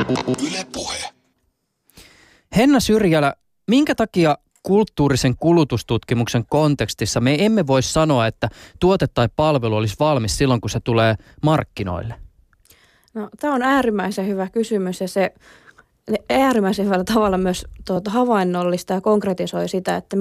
Yle Puhe. Henna Syrjälä, minkä takia kulttuurisen kulutustutkimuksen kontekstissa me emme voi sanoa, että tuote tai palvelu olisi valmis silloin, kun se tulee markkinoille? No, tämä on äärimmäisen hyvä kysymys ja se äärimmäisen hyvällä tavalla myös havainnollista ja konkretisoi sitä, että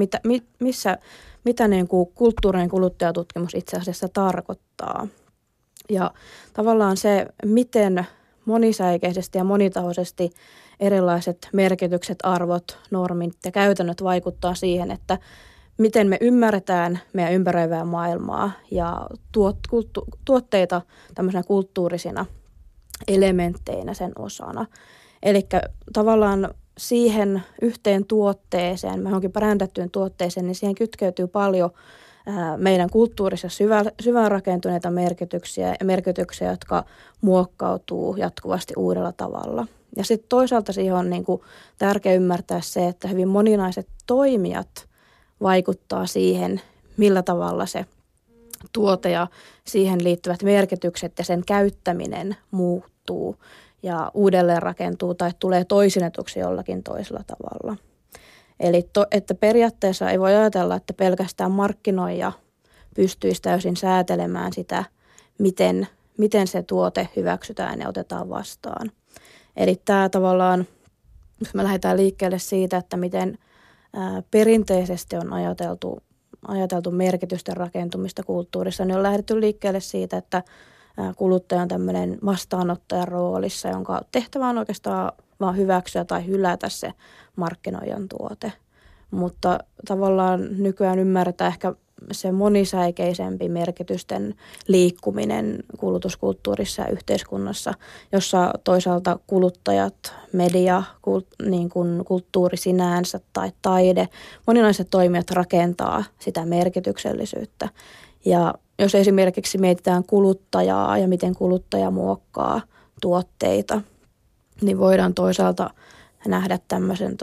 mitä niin kuin kulttuurinen kuluttajatutkimus itse asiassa tarkoittaa. Ja tavallaan se, miten monisäikeisesti ja monitahoisesti erilaiset merkitykset, arvot, normit ja käytännöt vaikuttaa siihen, että miten me ymmärretään meidän ympäröivää maailmaa ja tuotteita tämmöisenä kulttuurisina elementteinä sen osana. Eli tavallaan siihen yhteen tuotteeseen, johonkin brändättyyn tuotteeseen, niin siihen kytkeytyy paljon meidän kulttuurissa syvään rakentuneita merkityksiä, jotka muokkautuu jatkuvasti uudella tavalla. Ja sitten toisaalta siihen on niin kuin tärkeää ymmärtää se, että hyvin moninaiset toimijat vaikuttaa siihen, millä tavalla se tuote ja siihen liittyvät merkitykset ja sen käyttäminen muuttuu ja uudelleen rakentuu tai tulee toisinnetuksi jollakin toisella tavalla. Eli että periaatteessa ei voi ajatella, että pelkästään markkinoija pystyisi täysin säätelemään sitä, miten se tuote hyväksytään ja otetaan vastaan. Eli tämä tavallaan, jos me lähdetään liikkeelle siitä, että miten perinteisesti on ajateltu merkitysten rakentumista kulttuurissa, niin on lähdetty liikkeelle siitä, että kuluttaja on tämmöinen vastaanottajan roolissa, jonka tehtävä on oikeastaan vaan hyväksyä tai hylätä se markkinoijan tuote. Mutta tavallaan nykyään ymmärretään ehkä se monisäikeisempi merkitysten liikkuminen kulutuskulttuurissa ja yhteiskunnassa, jossa toisaalta kuluttajat, media, niin kuin kulttuuri sinänsä tai taide, moninaiset toimijat rakentaa sitä merkityksellisyyttä. Ja jos esimerkiksi mietitään kuluttajaa ja miten kuluttaja muokkaa tuotteita, niin voidaan toisaalta nähdä tämmöisen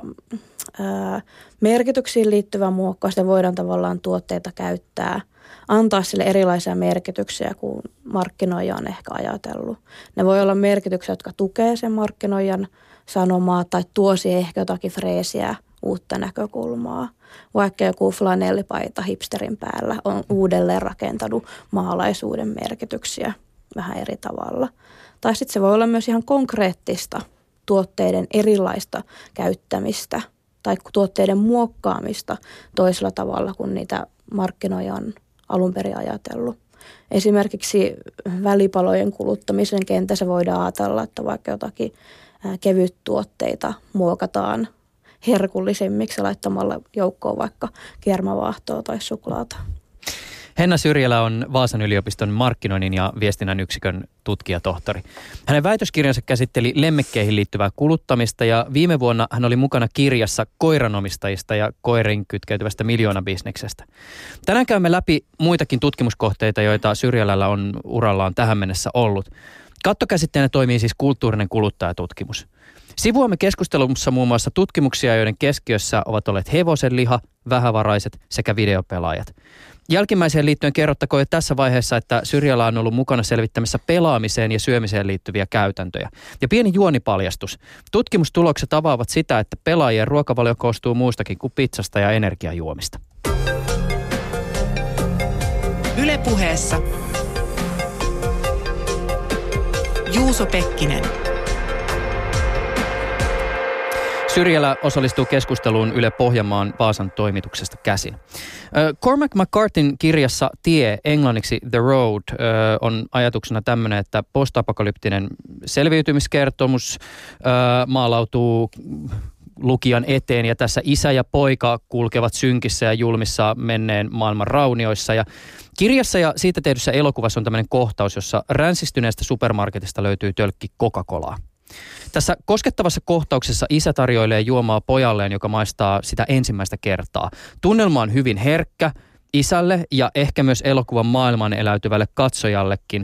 merkityksiin liittyvän muokkaus ja voidaan tavallaan tuotteita käyttää, antaa sille erilaisia merkityksiä kuin markkinoija on ehkä ajatellut. Ne voi olla merkityksiä, jotka tukee sen markkinoijan sanomaa tai tuo siihen ehkä jotakin freesiä, uutta näkökulmaa. Vaikka joku flanellipaita hipsterin päällä on uudelleen rakentanut maalaisuuden merkityksiä vähän eri tavalla. Tai sitten se voi olla myös ihan konkreettista tuotteiden erilaista käyttämistä tai tuotteiden muokkaamista toisella tavalla kuin niitä markkinoija on alun perin ajatellut. Esimerkiksi välipalojen kuluttamisen kentässä voidaan ajatella, että vaikka jotakin kevyttuotteita muokataan herkullisemmiksi laittamalla joukkoon vaikka kermavaahtoa tai suklaata. Henna Syrjälä on Vaasan yliopiston markkinoinnin ja viestinnän yksikön tutkijatohtori. Hänen väitöskirjansa käsitteli lemmekkeihin liittyvää kuluttamista ja viime vuonna hän oli mukana kirjassa koiranomistajista ja koiriin kytkeytyvästä miljoonabisneksestä. Tänään käymme läpi muitakin tutkimuskohteita, joita Syrjälällä on urallaan tähän mennessä ollut. Kattokäsitteenä toimii siis kulttuurinen kuluttajatutkimus. Sivuamme keskustelussa muun muassa tutkimuksia, joiden keskiössä ovat olleet hevosenliha, vähävaraiset sekä videopelaajat. Jälkimmäiseen liittyen kerrottakoon jo tässä vaiheessa, että Syrjälä on ollut mukana selvittämässä pelaamiseen ja syömiseen liittyviä käytäntöjä. Ja pieni juonipaljastus. Tutkimustulokset avaavat sitä, että pelaajien ruokavalio koostuu muustakin kuin pizzasta ja energiajuomista. Yle Puheessa Juuso Pekkinen. Syrjälä osallistuu keskusteluun Yle Pohjanmaan Vaasan toimituksesta käsin. Cormac McCarthyn kirjassa Tie, englanniksi The Road, on ajatuksena tämmöinen, että postapokalyptinen selviytymiskertomus maalautuu lukijan eteen ja tässä isä ja poika kulkevat synkissä ja julmissa menneen maailman raunioissa. Ja kirjassa ja siitä tehdyssä elokuvassa on tämmöinen kohtaus, jossa ränsistyneestä supermarketista löytyy tölkki Coca-Colaa. Tässä koskettavassa kohtauksessa isä tarjoilee juomaa pojalleen, joka maistaa sitä ensimmäistä kertaa. Tunnelma on hyvin herkkä isälle ja ehkä myös elokuvan maailmaan eläytyvälle katsojallekin.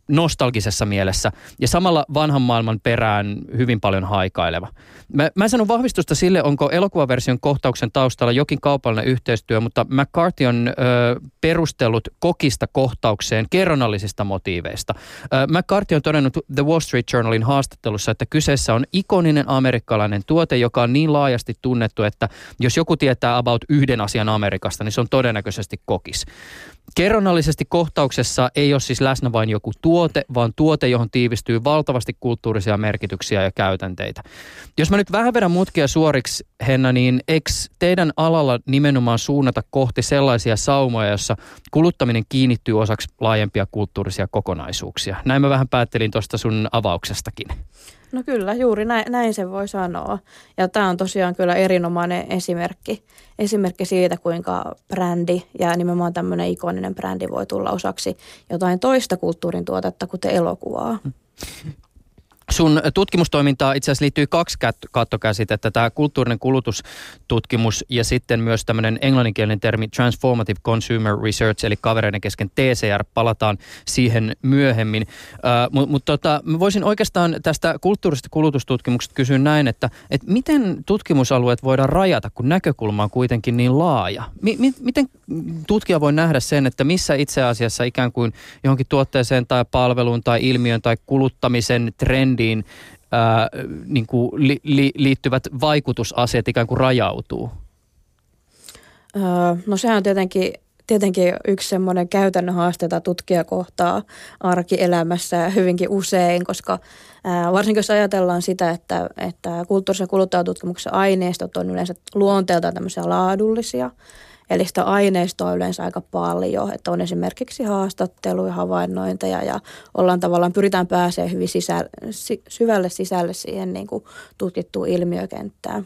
nostalgisessa mielessä ja samalla vanhan maailman perään hyvin paljon haikaileva. Mä en sano vahvistusta sille, onko elokuvaversion kohtauksen taustalla jokin kaupallinen yhteistyö, mutta McCarthy on perustellut kokista kohtaukseen kerronnallisista motiiveista. McCarthy on todennut The Wall Street Journalin haastattelussa, että kyseessä on ikoninen amerikkalainen tuote, joka on niin laajasti tunnettu, että jos joku tietää about yhden asian Amerikasta, niin se on todennäköisesti kokis. Kerronnallisesti kohtauksessa ei ole siis läsnä vain joku tuote, vaan tuote, johon tiivistyy valtavasti kulttuurisia merkityksiä ja käytänteitä. Jos mä nyt vähän vedän mutkia suoriksi, Henna, niin eikö teidän alalla nimenomaan suunnata kohti sellaisia saumoja, jossa kuluttaminen kiinnittyy osaksi laajempia kulttuurisia kokonaisuuksia? Näin mä vähän päättelin tuosta sun avauksestakin. No kyllä, juuri näin se voi sanoa. Ja tämä on tosiaan kyllä erinomainen esimerkki siitä, kuinka brändi ja nimenomaan tämmöinen ikoninen brändi voi tulla osaksi jotain toista kulttuurin tuotetta, kuten elokuvaa. Sun tutkimustoimintaa itse asiassa liittyy kaksi kattokäsitettä, tämä kulttuurinen kulutustutkimus ja sitten myös tämmöinen englanninkielinen termi Transformative Consumer Research, eli kavereiden kesken TCR, palataan siihen myöhemmin. Mutta mä voisin oikeastaan tästä kulttuurisesta kulutustutkimuksesta kysyä näin, että miten tutkimusalueet voidaan rajata, kun näkökulma on kuitenkin niin laaja? Miten tutkija voi nähdä sen, että missä itse asiassa ikään kuin johonkin tuotteeseen tai palveluun tai ilmiön tai kuluttamisen trendiin niin kuin liittyvät vaikutusasiat ikään kuin rajautuu? No sehän on tietenkin yksi semmoinen käytännön haaste, jota tutkija kohtaa arkielämässä hyvinkin usein, koska varsinkin jos ajatellaan sitä, että kulttuurisen kuluttajatutkimuksen aineistot on yleensä luonteeltaan tämmöisiä laadullisia, eli sitä aineistoa on yleensä aika paljon, että on esimerkiksi haastatteluja, havainnointeja ja pyritään pääsemään hyvin syvälle sisälle siihen niin kuin tutkittuun ilmiökenttään.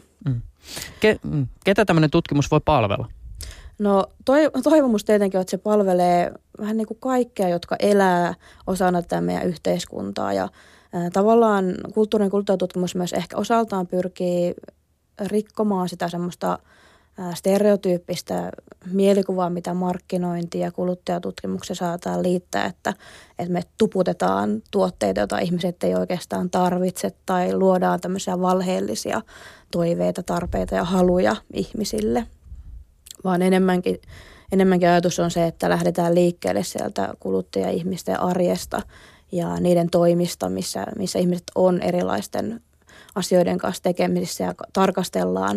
Ketä tämmöinen tutkimus voi palvella? No toivomus tietenkin on, että se palvelee vähän niin kuin kaikkea, jotka elää osana tätä meidän yhteiskuntaa ja tavallaan kulttuurin kuluttajatutkimus myös ehkä osaltaan pyrkii rikkomaan sitä semmoista stereotyyppistä mielikuvaa, mitä markkinointi ja kuluttajatutkimuksessa saataan liittää, että me tuputetaan tuotteita, joita ihmiset ei oikeastaan tarvitse tai luodaan tämmöisiä valheellisia toiveita, tarpeita ja haluja ihmisille. Vaan enemmänkin ajatus on se, että lähdetään liikkeelle sieltä kuluttaja-ihmisten arjesta ja niiden toimista, missä ihmiset on erilaisten asioiden kanssa tekemisissä ja tarkastellaan,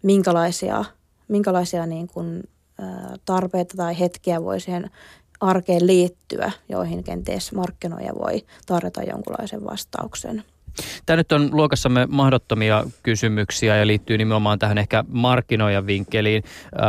minkälaisia niin kuin, tarpeita tai hetkiä voi siihen arkeen liittyä, joihin kenties markkinoija voi tarjota jonkunlaisen vastauksen. Tämä nyt on luokassamme mahdottomia kysymyksiä ja liittyy nimenomaan tähän ehkä markkinoijan vinkkeliin.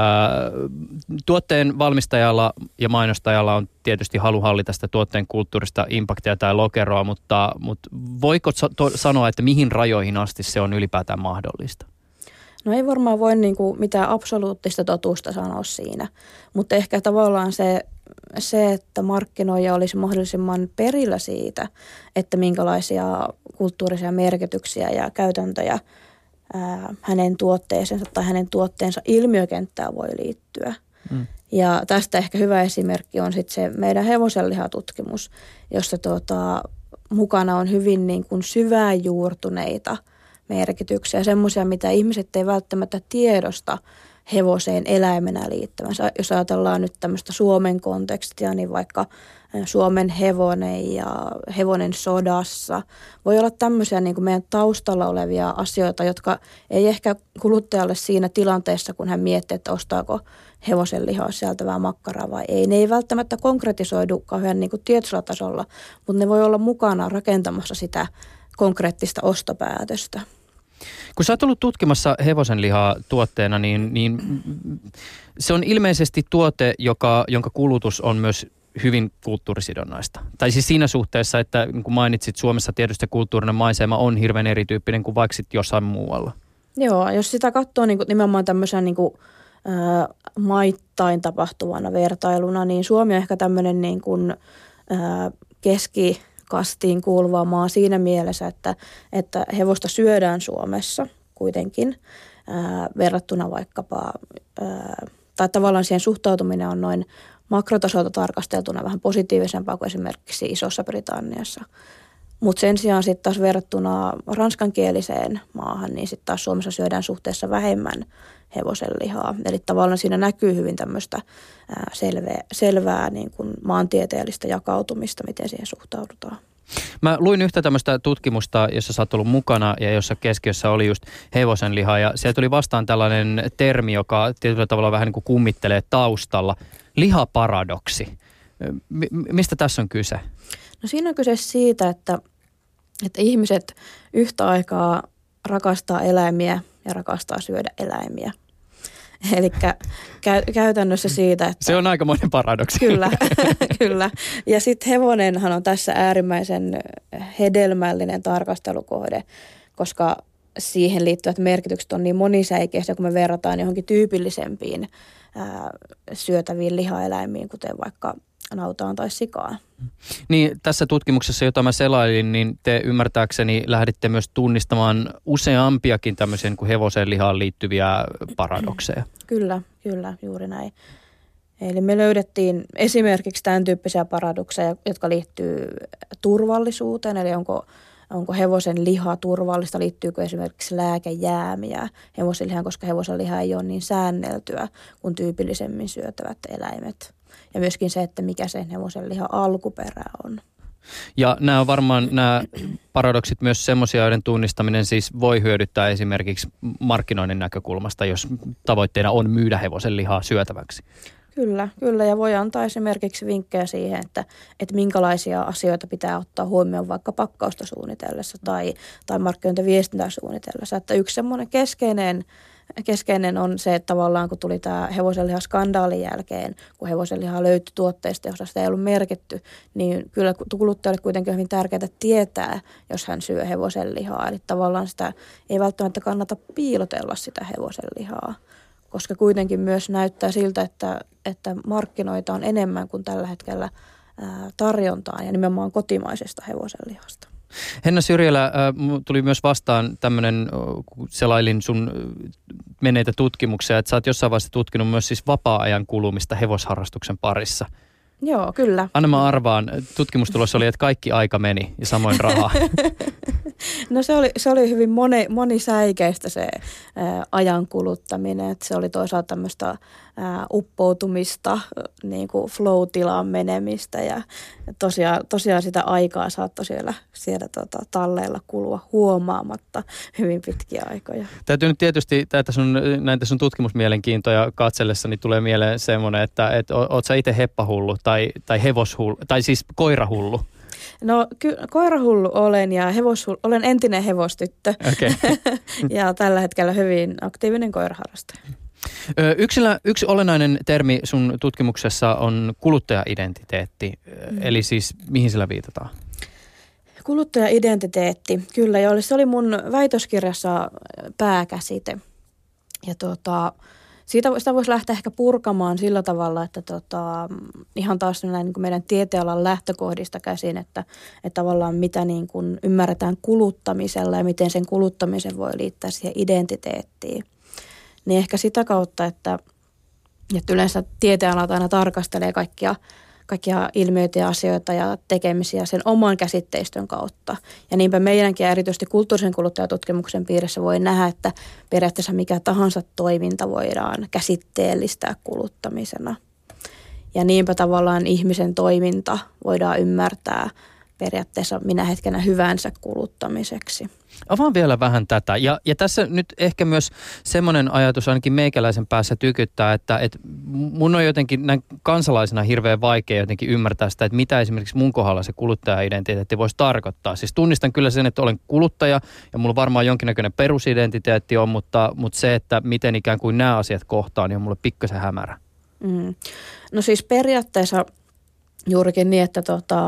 Tuotteen valmistajalla ja mainostajalla on tietysti halu hallita sitä tuotteen kulttuurista impaktia tai lokeroa, mutta voiko sanoa, että mihin rajoihin asti se on ylipäätään mahdollista? No ei varmaan voi niin kuin mitään absoluuttista totuusta sanoa siinä, mutta ehkä tavallaan se, että markkinoija olisi mahdollisimman perillä siitä, että minkälaisia kulttuurisia merkityksiä ja käytäntöjä hänen tuotteeseensa tai hänen tuotteensa ilmiökenttään voi liittyä. Ja tästä ehkä hyvä esimerkki on sitten se meidän hevosenlihatutkimus, jossa mukana on hyvin niin kuin syvään juurtuneita merkityksiä, semmoisia, mitä ihmiset ei välttämättä tiedosta hevoseen eläimenä liittävänsä. Jos ajatellaan nyt tämmöistä Suomen kontekstia, niin vaikka Suomen hevonen ja hevonen sodassa. Voi olla tämmöisiä niin kuin meidän taustalla olevia asioita, jotka ei ehkä kuluttajalle siinä tilanteessa, kun hän miettii, että ostaako hevosen lihaa sisältävää makkaraa vai ei. Ne ei välttämättä konkretisoidu kauhean niin kuin tietoisella tasolla, mutta ne voi olla mukana rakentamassa sitä konkreettista ostopäätöstä. Kun sä oot ollut tutkimassa hevosenlihaa tuotteena, niin se on ilmeisesti tuote, jonka kulutus on myös hyvin kulttuurisidonnaista. Tai siis siinä suhteessa, että niin kuin mainitsit, Suomessa tietysti kulttuurinen maisema on hirveän erityyppinen kuin vaikka sitten jossain muualla. Joo, jos sitä katsoo niin kuin nimenomaan tämmöisen niin kuin, maittain tapahtuvana vertailuna, niin Suomi on ehkä tämmöinen niin kuin, keskikastiin kuuluva maa siinä mielessä, että hevosta syödään Suomessa kuitenkin verrattuna vaikkapa, tai tavallaan siihen suhtautuminen on noin makrotasolta tarkasteltuna vähän positiivisempaa kuin esimerkiksi Isossa Britanniassa. Mutta sen sijaan sitten taas verrattuna ranskankieliseen maahan, niin sitten taas Suomessa syödään suhteessa vähemmän hevosenlihaa. Eli tavallaan siinä näkyy hyvin tämmöistä selvää niin kuin maantieteellistä jakautumista, miten siihen suhtaudutaan. Mä luin yhtä tämmöistä tutkimusta, jossa sä oot ollut mukana ja jossa keskiössä oli just hevosenliha. Ja sieltä tuli vastaan tällainen termi, joka tietyllä tavalla vähän niin kuin kummittelee taustalla. Lihaparadoksi. Mistä tässä on kyse? No siinä on kyse siitä, että ihmiset yhtä aikaa rakastaa eläimiä ja rakastaa syödä eläimiä. Eli käytännössä siitä, että... Se on aikamoinen paradoksi. Kyllä. Ja sitten hevonenhan on tässä äärimmäisen hedelmällinen tarkastelukohde, koska siihen liittyvät merkitykset on niin monisäikeisiä, kun me verrataan johonkin tyypillisempiin syötäviin lihaeläimiin, kuten vaikka nautaan tai sikaan. Niin, tässä tutkimuksessa, jota mä selailin, niin te ymmärtääkseni lähditte myös tunnistamaan useampiakin tämmöisen kuin hevosen lihaan liittyviä paradokseja. Kyllä, juuri näin. Eli me löydettiin esimerkiksi tämän tyyppisiä paradokseja, jotka liittyy turvallisuuteen, eli onko hevosen liha turvallista, liittyykö esimerkiksi lääkejäämiä hevosen lihaan, koska hevosen liha ei ole niin säänneltyä kuin tyypillisemmin syötävät eläimet. Ja myöskin se, että mikä sen hevosen lihan alkuperä on. Ja nämä on varmaan nämä paradoksit myös semmoisia, joiden tunnistaminen siis voi hyödyttää esimerkiksi markkinoinnin näkökulmasta, jos tavoitteena on myydä hevosen lihaa syötäväksi. Kyllä. Ja voi antaa esimerkiksi vinkkejä siihen, että minkälaisia asioita pitää ottaa huomioon vaikka pakkausta suunnitellessa tai markkinointiviestintää suunnitellessa. Että yksi semmoinen keskeinen on se, että tavallaan kun tuli tämä hevosenlihaskandaalin jälkeen, kun hevosenlihaa löytyi tuotteista, jossa sitä ei ollut merkitty, niin kyllä kuluttajalle kuitenkin on hyvin tärkeää tietää, jos hän syö hevosenlihaa. Eli tavallaan sitä ei välttämättä kannata piilotella sitä hevosenlihaa, koska kuitenkin myös näyttää siltä, että markkinoita on enemmän kuin tällä hetkellä tarjontaa ja nimenomaan kotimaisesta hevosenlihasta. Henna Syrjälä, tuli myös vastaan tämmöinen, kun selailin sun menneitä tutkimuksia, että sä oot jossain vaiheessa tutkinut myös siis vapaa-ajan kulumista hevosharrastuksen parissa. Joo, kyllä. Anna mä arvaan, tutkimustulos oli, että kaikki aika meni ja samoin rahaa. No se oli hyvin monisäikeistä se ajan kuluttaminen, että se oli toisaalta tämmöistä uppoutumista, niin kuin flow-tilaan menemistä ja tosiaan sitä aikaa saattoi siellä talleilla kulua huomaamatta hyvin pitkiä aikoja. Täytyy nyt tietysti näitä sun tutkimusmielenkiintoja katsellessani tulee mieleen semmoinen, että oot sä itse heppahullu tai hevoshullu, tai siis koirahullu? No koirahullu olen ja olen entinen hevostyttö. Okay. Ja tällä hetkellä hyvin aktiivinen koiraharrastaja. Yksi olennainen termi sun tutkimuksessa on kuluttaja-identiteetti, eli siis mihin sillä viitataan? Kuluttaja-identiteetti, kyllä, ja se oli mun väitöskirjassa pääkäsite. Ja sitä voisi lähteä ehkä purkamaan sillä tavalla, että ihan taas näin niin kuin meidän tieteenalan lähtökohdista käsin, että tavallaan mitä niin kuin ymmärretään kuluttamisella ja miten sen kuluttamisen voi liittää siihen identiteettiin. Niin ehkä sitä kautta, että yleensä tieteenalat aina tarkastelee kaikkia ilmiöitä ja asioita ja tekemisiä sen oman käsitteistön kautta. Ja niinpä meidänkin erityisesti kulttuurisen kuluttajatutkimuksen piirissä voi nähdä, että periaatteessa mikä tahansa toiminta voidaan käsitteellistää kuluttamisena. Ja niinpä tavallaan ihmisen toiminta voidaan ymmärtää periaatteessa minä hetkenä hyvänsä kuluttamiseksi. Avaan vielä vähän tätä. Ja tässä nyt ehkä myös semmoinen ajatus ainakin meikäläisen päässä tykyttää, että mun on jotenkin näin kansalaisena hirveän vaikea jotenkin ymmärtää sitä, että mitä esimerkiksi mun kohdalla se kuluttaja-identiteetti voisi tarkoittaa. Siis tunnistan kyllä sen, että olen kuluttaja ja mulla varmaan jonkinnäköinen perusidentiteetti on, mutta se, että miten ikään kuin nämä asiat kohtaan, niin on mulle pikkasen hämärä. No siis periaatteessa juurikin niin, että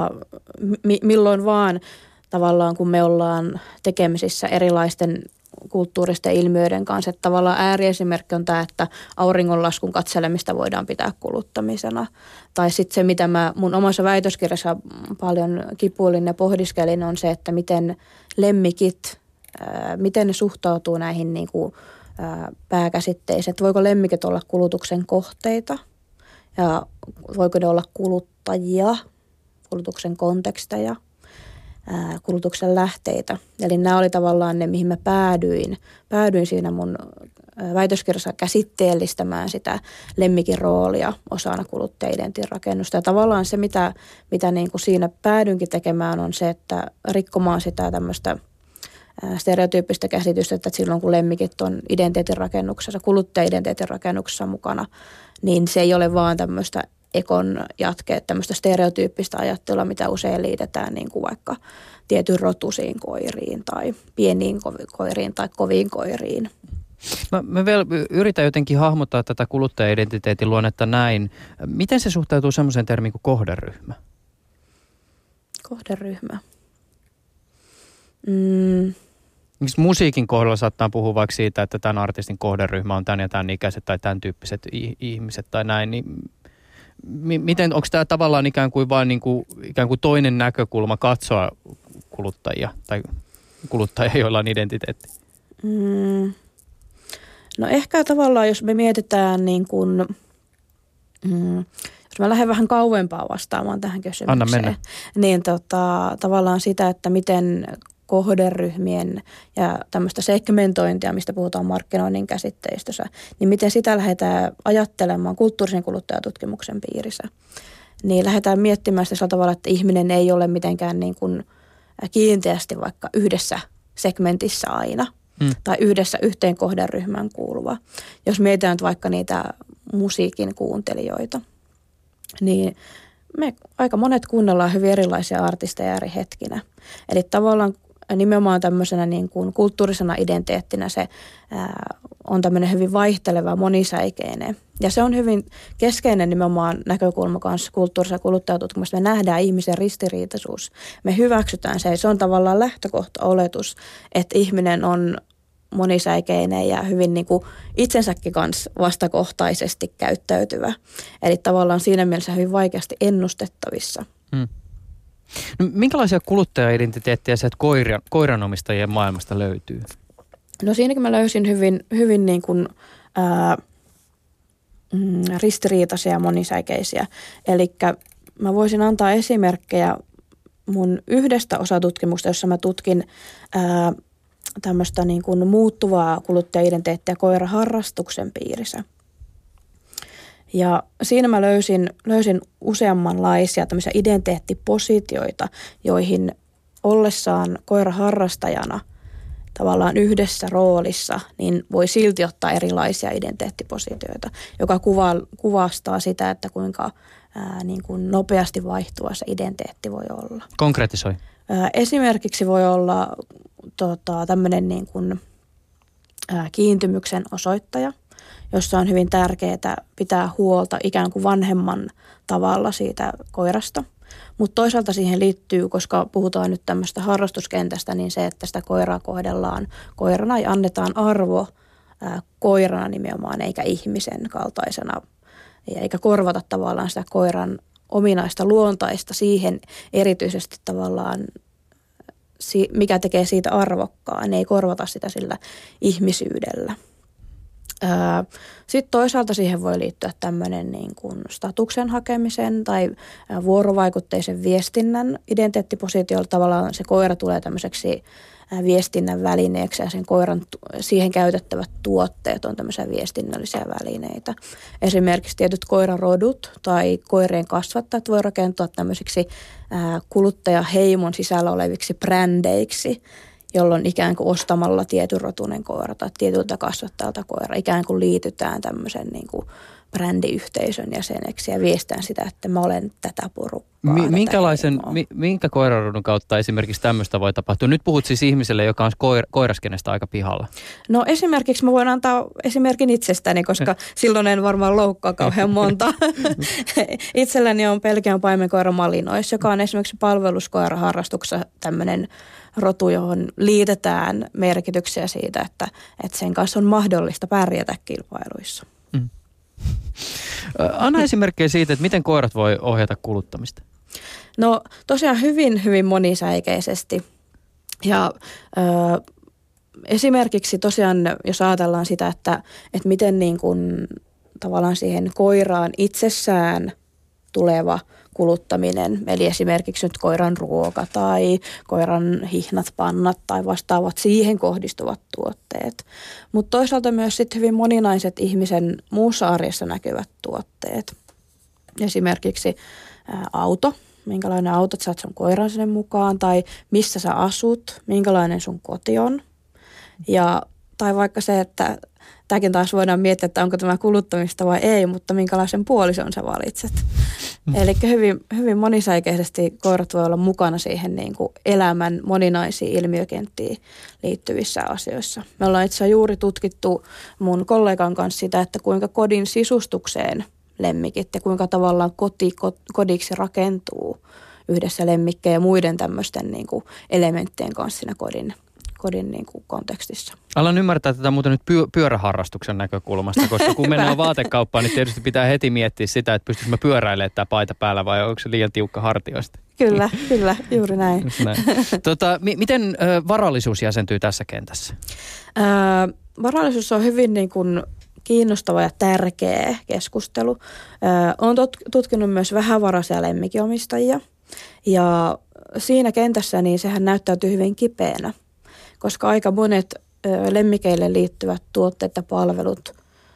milloin vaan tavallaan kun me ollaan tekemisissä erilaisten kulttuuristen ilmiöiden kanssa, että tavallaan ääriesimerkki on tämä, että auringonlaskun katselemista voidaan pitää kuluttamisena. Tai sitten se, mitä mä mun omassa väitöskirjassa paljon kipuilin ja pohdiskelin, on se, että miten lemmikit, miten ne suhtautuu näihin niin kuin pääkäsitteisiin. Että voiko lemmikit olla kulutuksen kohteita? ja voiko ne olla kuluttajia, kulutuksen konteksteja, kulutuksen lähteitä. Eli nämä oli tavallaan ne, mihin mä päädyin siinä mun väitöskirjassa käsitteellistämään sitä lemmikin roolia osana kuluttaja-identiteetin rakennusta. Ja tavallaan se, mitä niin kuin siinä päädyinkin tekemään, on se, että rikkomaan sitä tämmöistä stereotyyppistä käsitystä, että silloin kun lemmikit on identiteetin rakennuksessa, kuluttaja-identiteetin rakennuksessa mukana, niin se ei ole vaan tämmöistä ekon jatkeet, tämmöistä stereotyyppistä ajattelua, mitä usein liitetään niin kuin vaikka tietyn rotuisiin koiriin tai pieniin koiriin tai koviin koiriin. Mä vielä yritän jotenkin hahmottaa tätä kuluttaja-identiteetin luonnetta näin. Miten se suhtautuu semmoiseen termiin kuin kohderyhmä? Kohderyhmä. Miksi musiikin kohdalla saattaa puhua vaikka siitä, että tämän artistin kohderyhmä on tämän ja tämän ikäiset tai tämän tyyppiset ihmiset tai näin, niin miten, onko tämä tavallaan ikään kuin vain ikään kuin toinen näkökulma katsoa kuluttajia tai kuluttajia, joilla on identiteetti? No ehkä tavallaan, jos me mietitään niin kuin, jos mä lähden vähän kauempaa vastaamaan tähän kysymykseen. Anna mennä. Niin tavallaan sitä, että miten kohderyhmien ja tämmöistä segmentointia, mistä puhutaan markkinoinnin käsitteistössä, niin miten sitä lähdetään ajattelemaan kulttuurisen kuluttajatutkimuksen piirissä. Niin lähdetään miettimään sitä tavalla, että ihminen ei ole mitenkään niin kuin kiinteästi vaikka yhdessä segmentissä aina tai yhdessä yhteen kohderyhmään kuuluva. Jos mietitään vaikka niitä musiikin kuuntelijoita, niin me aika monet kuunnellaan hyvin erilaisia artisteja eri hetkinä. Eli tavallaan nimenomaan tämmöisenä niin kuin kulttuurisena identiteettinä se on tämmöinen hyvin vaihteleva, monisäikeinen. Ja se on hyvin keskeinen nimenomaan näkökulma kanssa kulttuurisen kuluttajatutkimuksessa. Me nähdään ihmisen ristiriitaisuus. Me hyväksytään se. Se on tavallaan lähtökohta-oletus, että ihminen on monisäikeinen ja hyvin niin kuin itsensäkin kanssa vastakohtaisesti käyttäytyvä. Eli tavallaan siinä mielessä hyvin vaikeasti ennustettavissa. No, minkälaisia kuluttaja-identiteettejä sieltä koiranomistajien maailmasta löytyy? No siinäkin mä löysin hyvin niin kuin, ristiriitaisia ja monisäikeisiä. Eli mä voisin antaa esimerkkejä mun yhdestä osatutkimusta, jossa mä tutkin tämmöistä niin kuin muuttuvaa kuluttaja-identiteettiä koiraharrastuksen piirissä. Ja siinä mä löysin useammanlaisia tämmöisiä identiteettipositioita, joihin ollessaan koiraharrastajana tavallaan yhdessä roolissa, niin voi silti ottaa erilaisia identiteettipositioita, joka kuvastaa sitä, että kuinka niin kuin nopeasti vaihtuva se identiteetti voi olla. Konkretisoi. Esimerkiksi voi olla tämmöinen niin kuin kiintymyksen osoittaja, jossa on hyvin tärkeää pitää huolta ikään kuin vanhemman tavalla siitä koirasta. Mutta toisaalta siihen liittyy, koska puhutaan nyt tämmöistä harrastuskentästä, niin se, että sitä koiraa kohdellaan koirana ja annetaan arvo koirana nimenomaan, eikä ihmisen kaltaisena. Eikä korvata tavallaan sitä koiran ominaista luontaista siihen erityisesti tavallaan, mikä tekee siitä arvokkaan. Ei korvata sitä sillä ihmisyydellä. Sitten toisaalta siihen voi liittyä tämmöinen niin kuin statuksen hakemisen tai vuorovaikutteisen viestinnän identiteettipositiolla. Tavallaan se koira tulee tämmöiseksi viestinnän välineeksi ja sen koiran siihen käytettävät tuotteet on tämmöisiä viestinnällisiä välineitä. Esimerkiksi tietyt koirarodut tai koirien kasvattajat voi rakentua tämmöisiksi kuluttajaheimon sisällä oleviksi brändeiksi, jolloin ikään kuin ostamalla tietyn rotuinen koira tai tietyltä kasvattajalta koira ikään kuin liitytään tämmöisen niin kuin brändiyhteisön jäseneksi ja viestään sitä, että mä olen tätä porukkaa. Minkä koirarodun kautta esimerkiksi tämmöistä voi tapahtua? Nyt puhut siis ihmiselle, joka on koiraskenestä aika pihalla. No esimerkiksi mä voin antaa esimerkin itsestäni, koska silloin en varmaan loukkaa kauhean monta. Itselläni on Belgian paimenkoira Malinois, joka on esimerkiksi palveluskoiraharrastuksessa tämmöinen rotu, johon liitetään merkityksiä siitä, että sen kanssa on mahdollista pärjätä kilpailuissa. Anna esimerkkejä siitä, että miten koirat voi ohjata kuluttamista. No tosiaan hyvin, hyvin monisäikeisesti. Ja esimerkiksi tosiaan, jos ajatellaan sitä, että miten niin kuin tavallaan siihen koiraan itsessään tuleva kuluttaminen, eli esimerkiksi nyt koiran ruoka tai koiran hihnat, pannat tai vastaavat siihen kohdistuvat tuotteet. Mutta toisaalta myös sitten hyvin moninaiset ihmisen muussa arjessa näkyvät tuotteet. Esimerkiksi auto, minkälainen auto saat sun koiran sinne mukaan, tai missä sä asut, minkälainen sun koti on. Tai vaikka se, että tämäkin taas voidaan miettiä, että onko tämä kuluttamista vai ei, mutta minkälaisen puolison sä valitset. Eli hyvin, hyvin monisäikeisesti koirat voi olla mukana siihen niin kuin elämän moninaisiin ilmiökenttiin liittyvissä asioissa. Me ollaan itse asiassa juuri tutkittu mun kollegan kanssa sitä, että kuinka kodin sisustukseen lemmikit ja kuinka tavallaan kodiksi rakentuu yhdessä lemmikkejä ja muiden tämmöisten niin kuin elementtien kanssa siinä kodin niin kuin kontekstissa. Alan ymmärtää tätä muuten nyt pyöräharrastuksen näkökulmasta, koska kun mennään vaatekauppaan, niin tietysti pitää heti miettiä sitä, että pystyisikö mä pyöräilemään tämä paita päällä vai onko se liian tiukka hartioista. Kyllä, juuri näin. Miten varallisuus jäsentyy tässä kentässä? Varallisuus on hyvin niin kuin kiinnostava ja tärkeä keskustelu. Olen tutkinut myös vähävaraisia lemmikkiomistajia ja siinä kentässä niin sehän näyttäytyy hyvin kipeänä, koska aika monet lemmikeille liittyvät tuotteet ja palvelut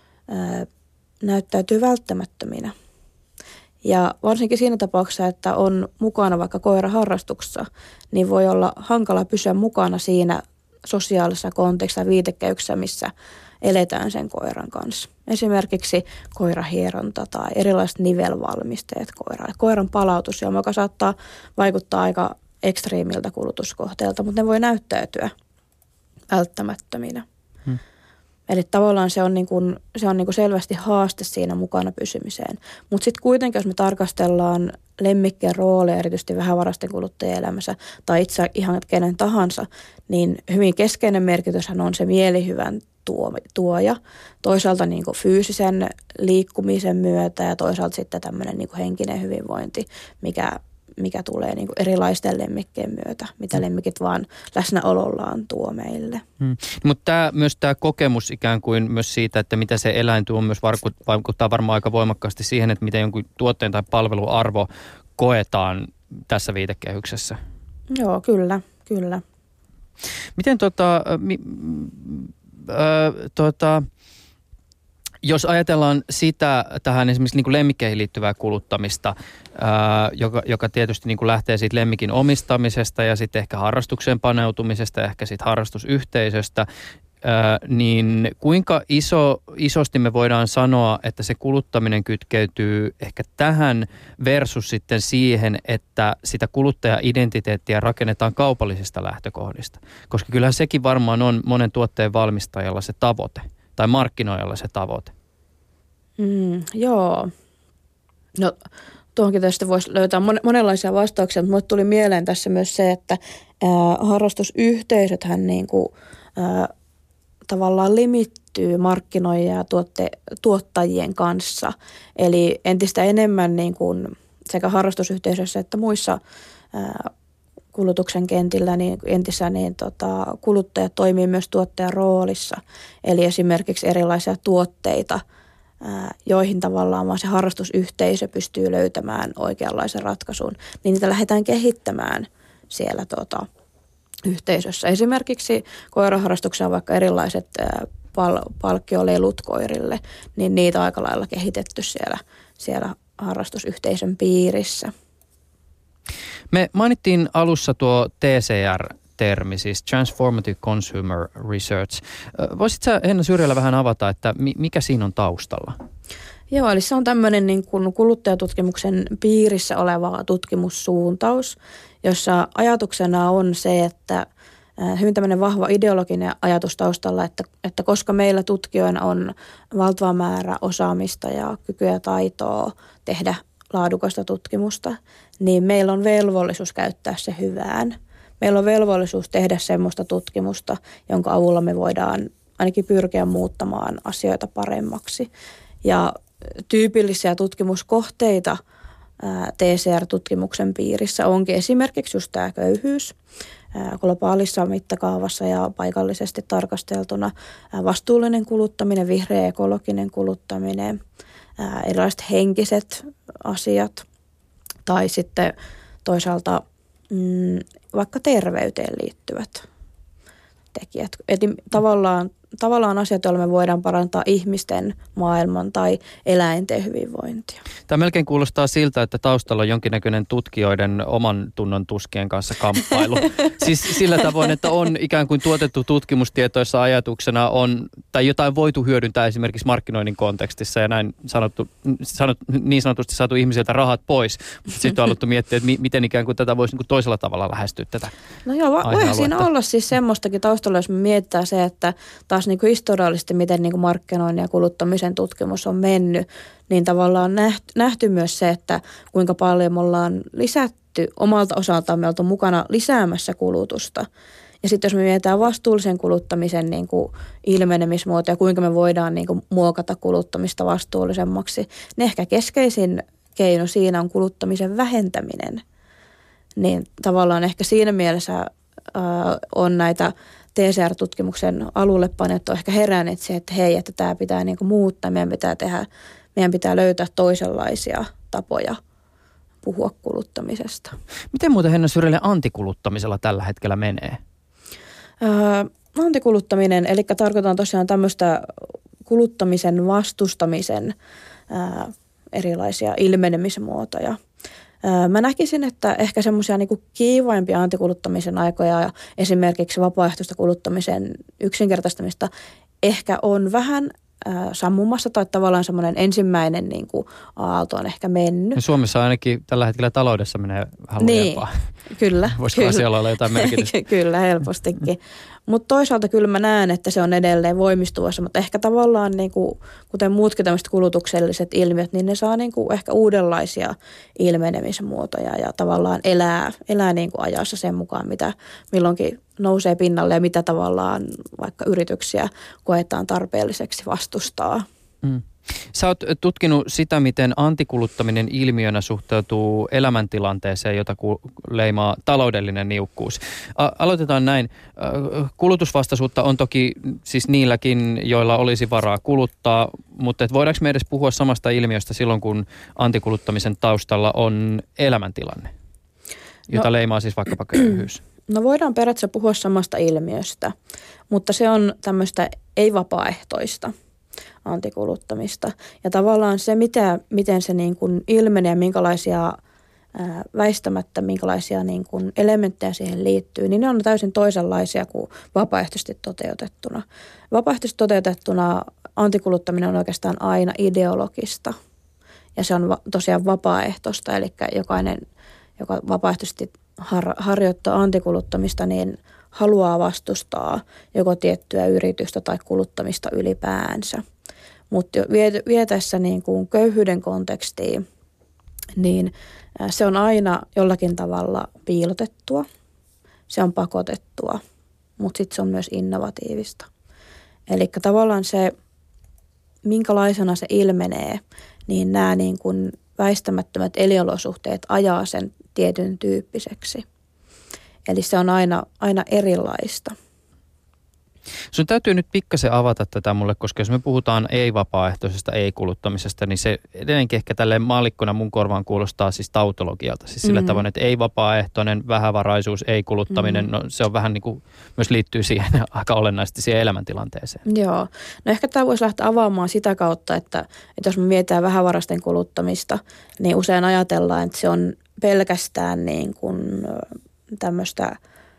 näyttäytyy välttämättöminä. Ja varsinkin siinä tapauksessa, että on mukana vaikka koiraharrastuksessa, niin voi olla hankala pysyä mukana siinä sosiaalisessa kontekstissa viitekehyksessä, missä eletään sen koiran kanssa. Esimerkiksi koirahieronta tai erilaiset nivelvalmisteet koiraan. Koiran palautus, joka saattaa vaikuttaa aika ekstriimiltä kulutuskohteelta, mutta ne voi näyttäytyä välttämättöminä. Eli tavallaan se on selvästi haaste siinä mukana pysymiseen. Mutta sitten kuitenkin, jos me tarkastellaan lemmikkien roolia erityisesti vähävaraisten kuluttajien elämässä tai itse ihan kenen tahansa, niin hyvin keskeinen merkityshän on se mielihyvän tuoja. Toisaalta niin kuin fyysisen liikkumisen myötä ja toisaalta sitten tämmöinen niin kuin henkinen hyvinvointi, mikä tulee niin kuin erilaisten lemmikkien myötä, mitä lemmikit vaan läsnäolollaan tuo meille. Mutta myös tämä kokemus ikään kuin myös siitä, että mitä se eläin tuo, myös vaikuttaa varmaan aika voimakkaasti siihen, että miten jonkun tuotteen tai palvelun arvo koetaan tässä viitekehyksessä. Joo, kyllä. Miten jos ajatellaan sitä tähän esimerkiksi niin kuin lemmikkeihin liittyvää kuluttamista, joka tietysti niin kuin lähtee siitä lemmikin omistamisesta ja sitten ehkä harrastukseen paneutumisesta ja ehkä siitä harrastusyhteisöstä, niin kuinka isosti me voidaan sanoa, että se kuluttaminen kytkeytyy ehkä tähän versus sitten siihen, että sitä kuluttaja-identiteettiä rakennetaan kaupallisista lähtökohdista. Koska kyllähän sekin varmaan on monen tuotteen valmistajalla se tavoite tai markkinoijalla se tavoite. Joo. No tuohonkin tietysti voisi löytää monenlaisia vastauksia, mutta minulle tuli mieleen tässä myös se, että harrastusyhteisöthän niin kuin, tavallaan limittyy markkinoijia ja tuottajien kanssa. Eli entistä enemmän niin kuin sekä harrastusyhteisöissä että muissa kulutuksen kentillä niin kuluttajat toimii myös tuottajan roolissa. Eli esimerkiksi erilaisia tuotteita, joihin tavallaan vaan se harrastusyhteisö pystyy löytämään oikeanlaisen ratkaisun, niin niitä lähdetään kehittämään siellä yhteisössä. Esimerkiksi koiraharrastuksessa on vaikka erilaiset palkkiolelut koirille, niin niitä on aika lailla kehitetty siellä harrastusyhteisön piirissä. Me mainittiin alussa tuo TCR-termi, siis Transformative Consumer Research. Voisitko sä, Henna Syrjälä, vähän avata, että mikä siinä on taustalla? Joo, eli se on tämmöinen niin kuin kuluttajatutkimuksen piirissä oleva tutkimussuuntaus, jossa ajatuksena on se, että hyvin tämmöinen vahva ideologinen ajatus taustalla, että koska meillä tutkijoina on valtava määrä osaamista ja kykyä ja taitoa tehdä laadukasta tutkimusta, niin meillä on velvollisuus käyttää se hyvään. Meillä on velvollisuus tehdä semmoista tutkimusta, jonka avulla me voidaan ainakin pyrkiä muuttamaan asioita paremmaksi. Ja tyypillisiä tutkimuskohteita TCR-tutkimuksen piirissä onkin esimerkiksi just tämä köyhyys, globaalissa mittakaavassa ja paikallisesti tarkasteltuna vastuullinen kuluttaminen, vihreä ekologinen kuluttaminen, erilaiset henkiset asiat tai sitten toisaalta vaikka terveyteen liittyvät tekijät. Eli tavallaan asiat, joilla me voidaan parantaa ihmisten, maailman tai eläinten hyvinvointia. Tämä melkein kuulostaa siltä, että taustalla on jonkinnäköinen tutkijoiden oman tunnon tuskien kanssa kamppailu. Siis sillä tavoin, että on ikään kuin tuotettu tutkimustietoissa ajatuksena tai jotain voitu hyödyntää esimerkiksi markkinoinnin kontekstissa ja näin niin sanotusti saatu ihmisiltä rahat pois. Sitten on alettu miettiä, että miten ikään kuin tätä voisi niin kuin toisella tavalla lähestyä tätä. No joo, voihan siinä olla siis semmoistakin taustalla, jos me mietitään se, että taas niin kuin historiallisesti, miten niin kuin markkinoinnin ja kuluttamisen tutkimus on mennyt, niin tavallaan nähty myös se, että kuinka paljon me ollaan lisätty omalta osaltaan, me oltu mukana lisäämässä kulutusta. Ja sitten jos me mietitään vastuullisen kuluttamisen niin kuin ilmenemismuotoja, kuinka me voidaan niin kuin muokata kuluttamista vastuullisemmaksi, niin ehkä keskeisin keino siinä on kuluttamisen vähentäminen. Niin tavallaan ehkä siinä mielessä on näitä TCR-tutkimuksen alulle panettu ehkä heränneet se, että hei, että tämä pitää niin kuin muuttaa, meidän pitää löytää toisenlaisia tapoja puhua kuluttamisesta. Miten muuten Henna Syrjälä antikuluttamisella tällä hetkellä menee? Antikuluttaminen, eli tarkoitan tosiaan tämmöistä kuluttamisen vastustamisen erilaisia ilmenemismuotoja. Mä näkisin, että ehkä semmoisia niinku kiivaimpia antikuluttamisen aikoja, esimerkiksi vapaaehtoista kuluttamisen yksinkertaistamista, ehkä on vähän sammumassa tai tavallaan semmoinen ensimmäinen niinku aalto on ehkä mennyt. Ja Suomessa ainakin tällä hetkellä taloudessa menee vähän lujempaa. Niin, kyllä. Voisiko asialla olla jotain merkitystä? Kyllä, helpostikin. Mutta toisaalta kyllä mä näen, että se on edelleen voimistuvassa, mutta ehkä tavallaan niinku, kuten muutkin tämmöiset kulutukselliset ilmiöt, niin ne saa niinku ehkä uudenlaisia ilmenemismuotoja ja tavallaan elää niinku ajassa sen mukaan, mitä milloinkin nousee pinnalle ja mitä tavallaan vaikka yrityksiä koetaan tarpeelliseksi vastustaa. Mm. Sä oot tutkinut sitä, miten antikuluttaminen ilmiönä suhteutuu elämäntilanteeseen, jota leimaa taloudellinen niukkuus. Aloitetaan näin. Kulutusvastaisuutta on toki siis niilläkin, joilla olisi varaa kuluttaa, mutta voidaanko me edes puhua samasta ilmiöstä silloin, kun antikuluttamisen taustalla on elämäntilanne, jota leimaa siis vaikkapa köyhyys? No voidaan periaatteessa puhua samasta ilmiöstä, mutta se on tämmöistä ei-vapaaehtoista antikuluttamista. Ja tavallaan se, miten se niin kuin ilmenee ja minkälaisia minkälaisia niin kuin elementtejä siihen liittyy, niin ne on täysin toisenlaisia kuin vapaaehtoisesti toteutettuna. Vapaaehtoisesti toteutettuna antikuluttaminen on oikeastaan aina ideologista ja se on tosiaan vapaaehtoista, eli jokainen, joka vapaaehtoisesti harjoittaa antikuluttamista, niin haluaa vastustaa joko tiettyä yritystä tai kuluttamista ylipäänsä. Mutta vietäessä niin kuin köyhyyden kontekstiin, niin se on aina jollakin tavalla piilotettua, se on pakotettua, mutta sitten se on myös innovatiivista. Eli tavallaan se, minkälaisena se ilmenee, niin nämä niin kuin väistämättömät elinolosuhteet ajaa sen tietyn tyyppiseksi. Eli se on aina erilaista. Sun täytyy nyt pikkasen avata tätä mulle, koska jos me puhutaan ei-vapaaehtoisesta ei-kuluttamisesta, niin se edelleenkin ehkä tälleen maallikkona mun korvaan kuulostaa siis tautologialta. Siis sillä tavoin, että ei-vapaaehtoinen, vähävaraisuus, ei-kuluttaminen, no se on vähän niin kuin myös liittyy siihen aika olennaisesti siihen elämäntilanteeseen. Joo. No ehkä tämä voisi lähteä avaamaan sitä kautta, että jos me mietitään vähävaraisten kuluttamista, niin usein ajatellaan, että se on pelkästään niin kuin tämmöistä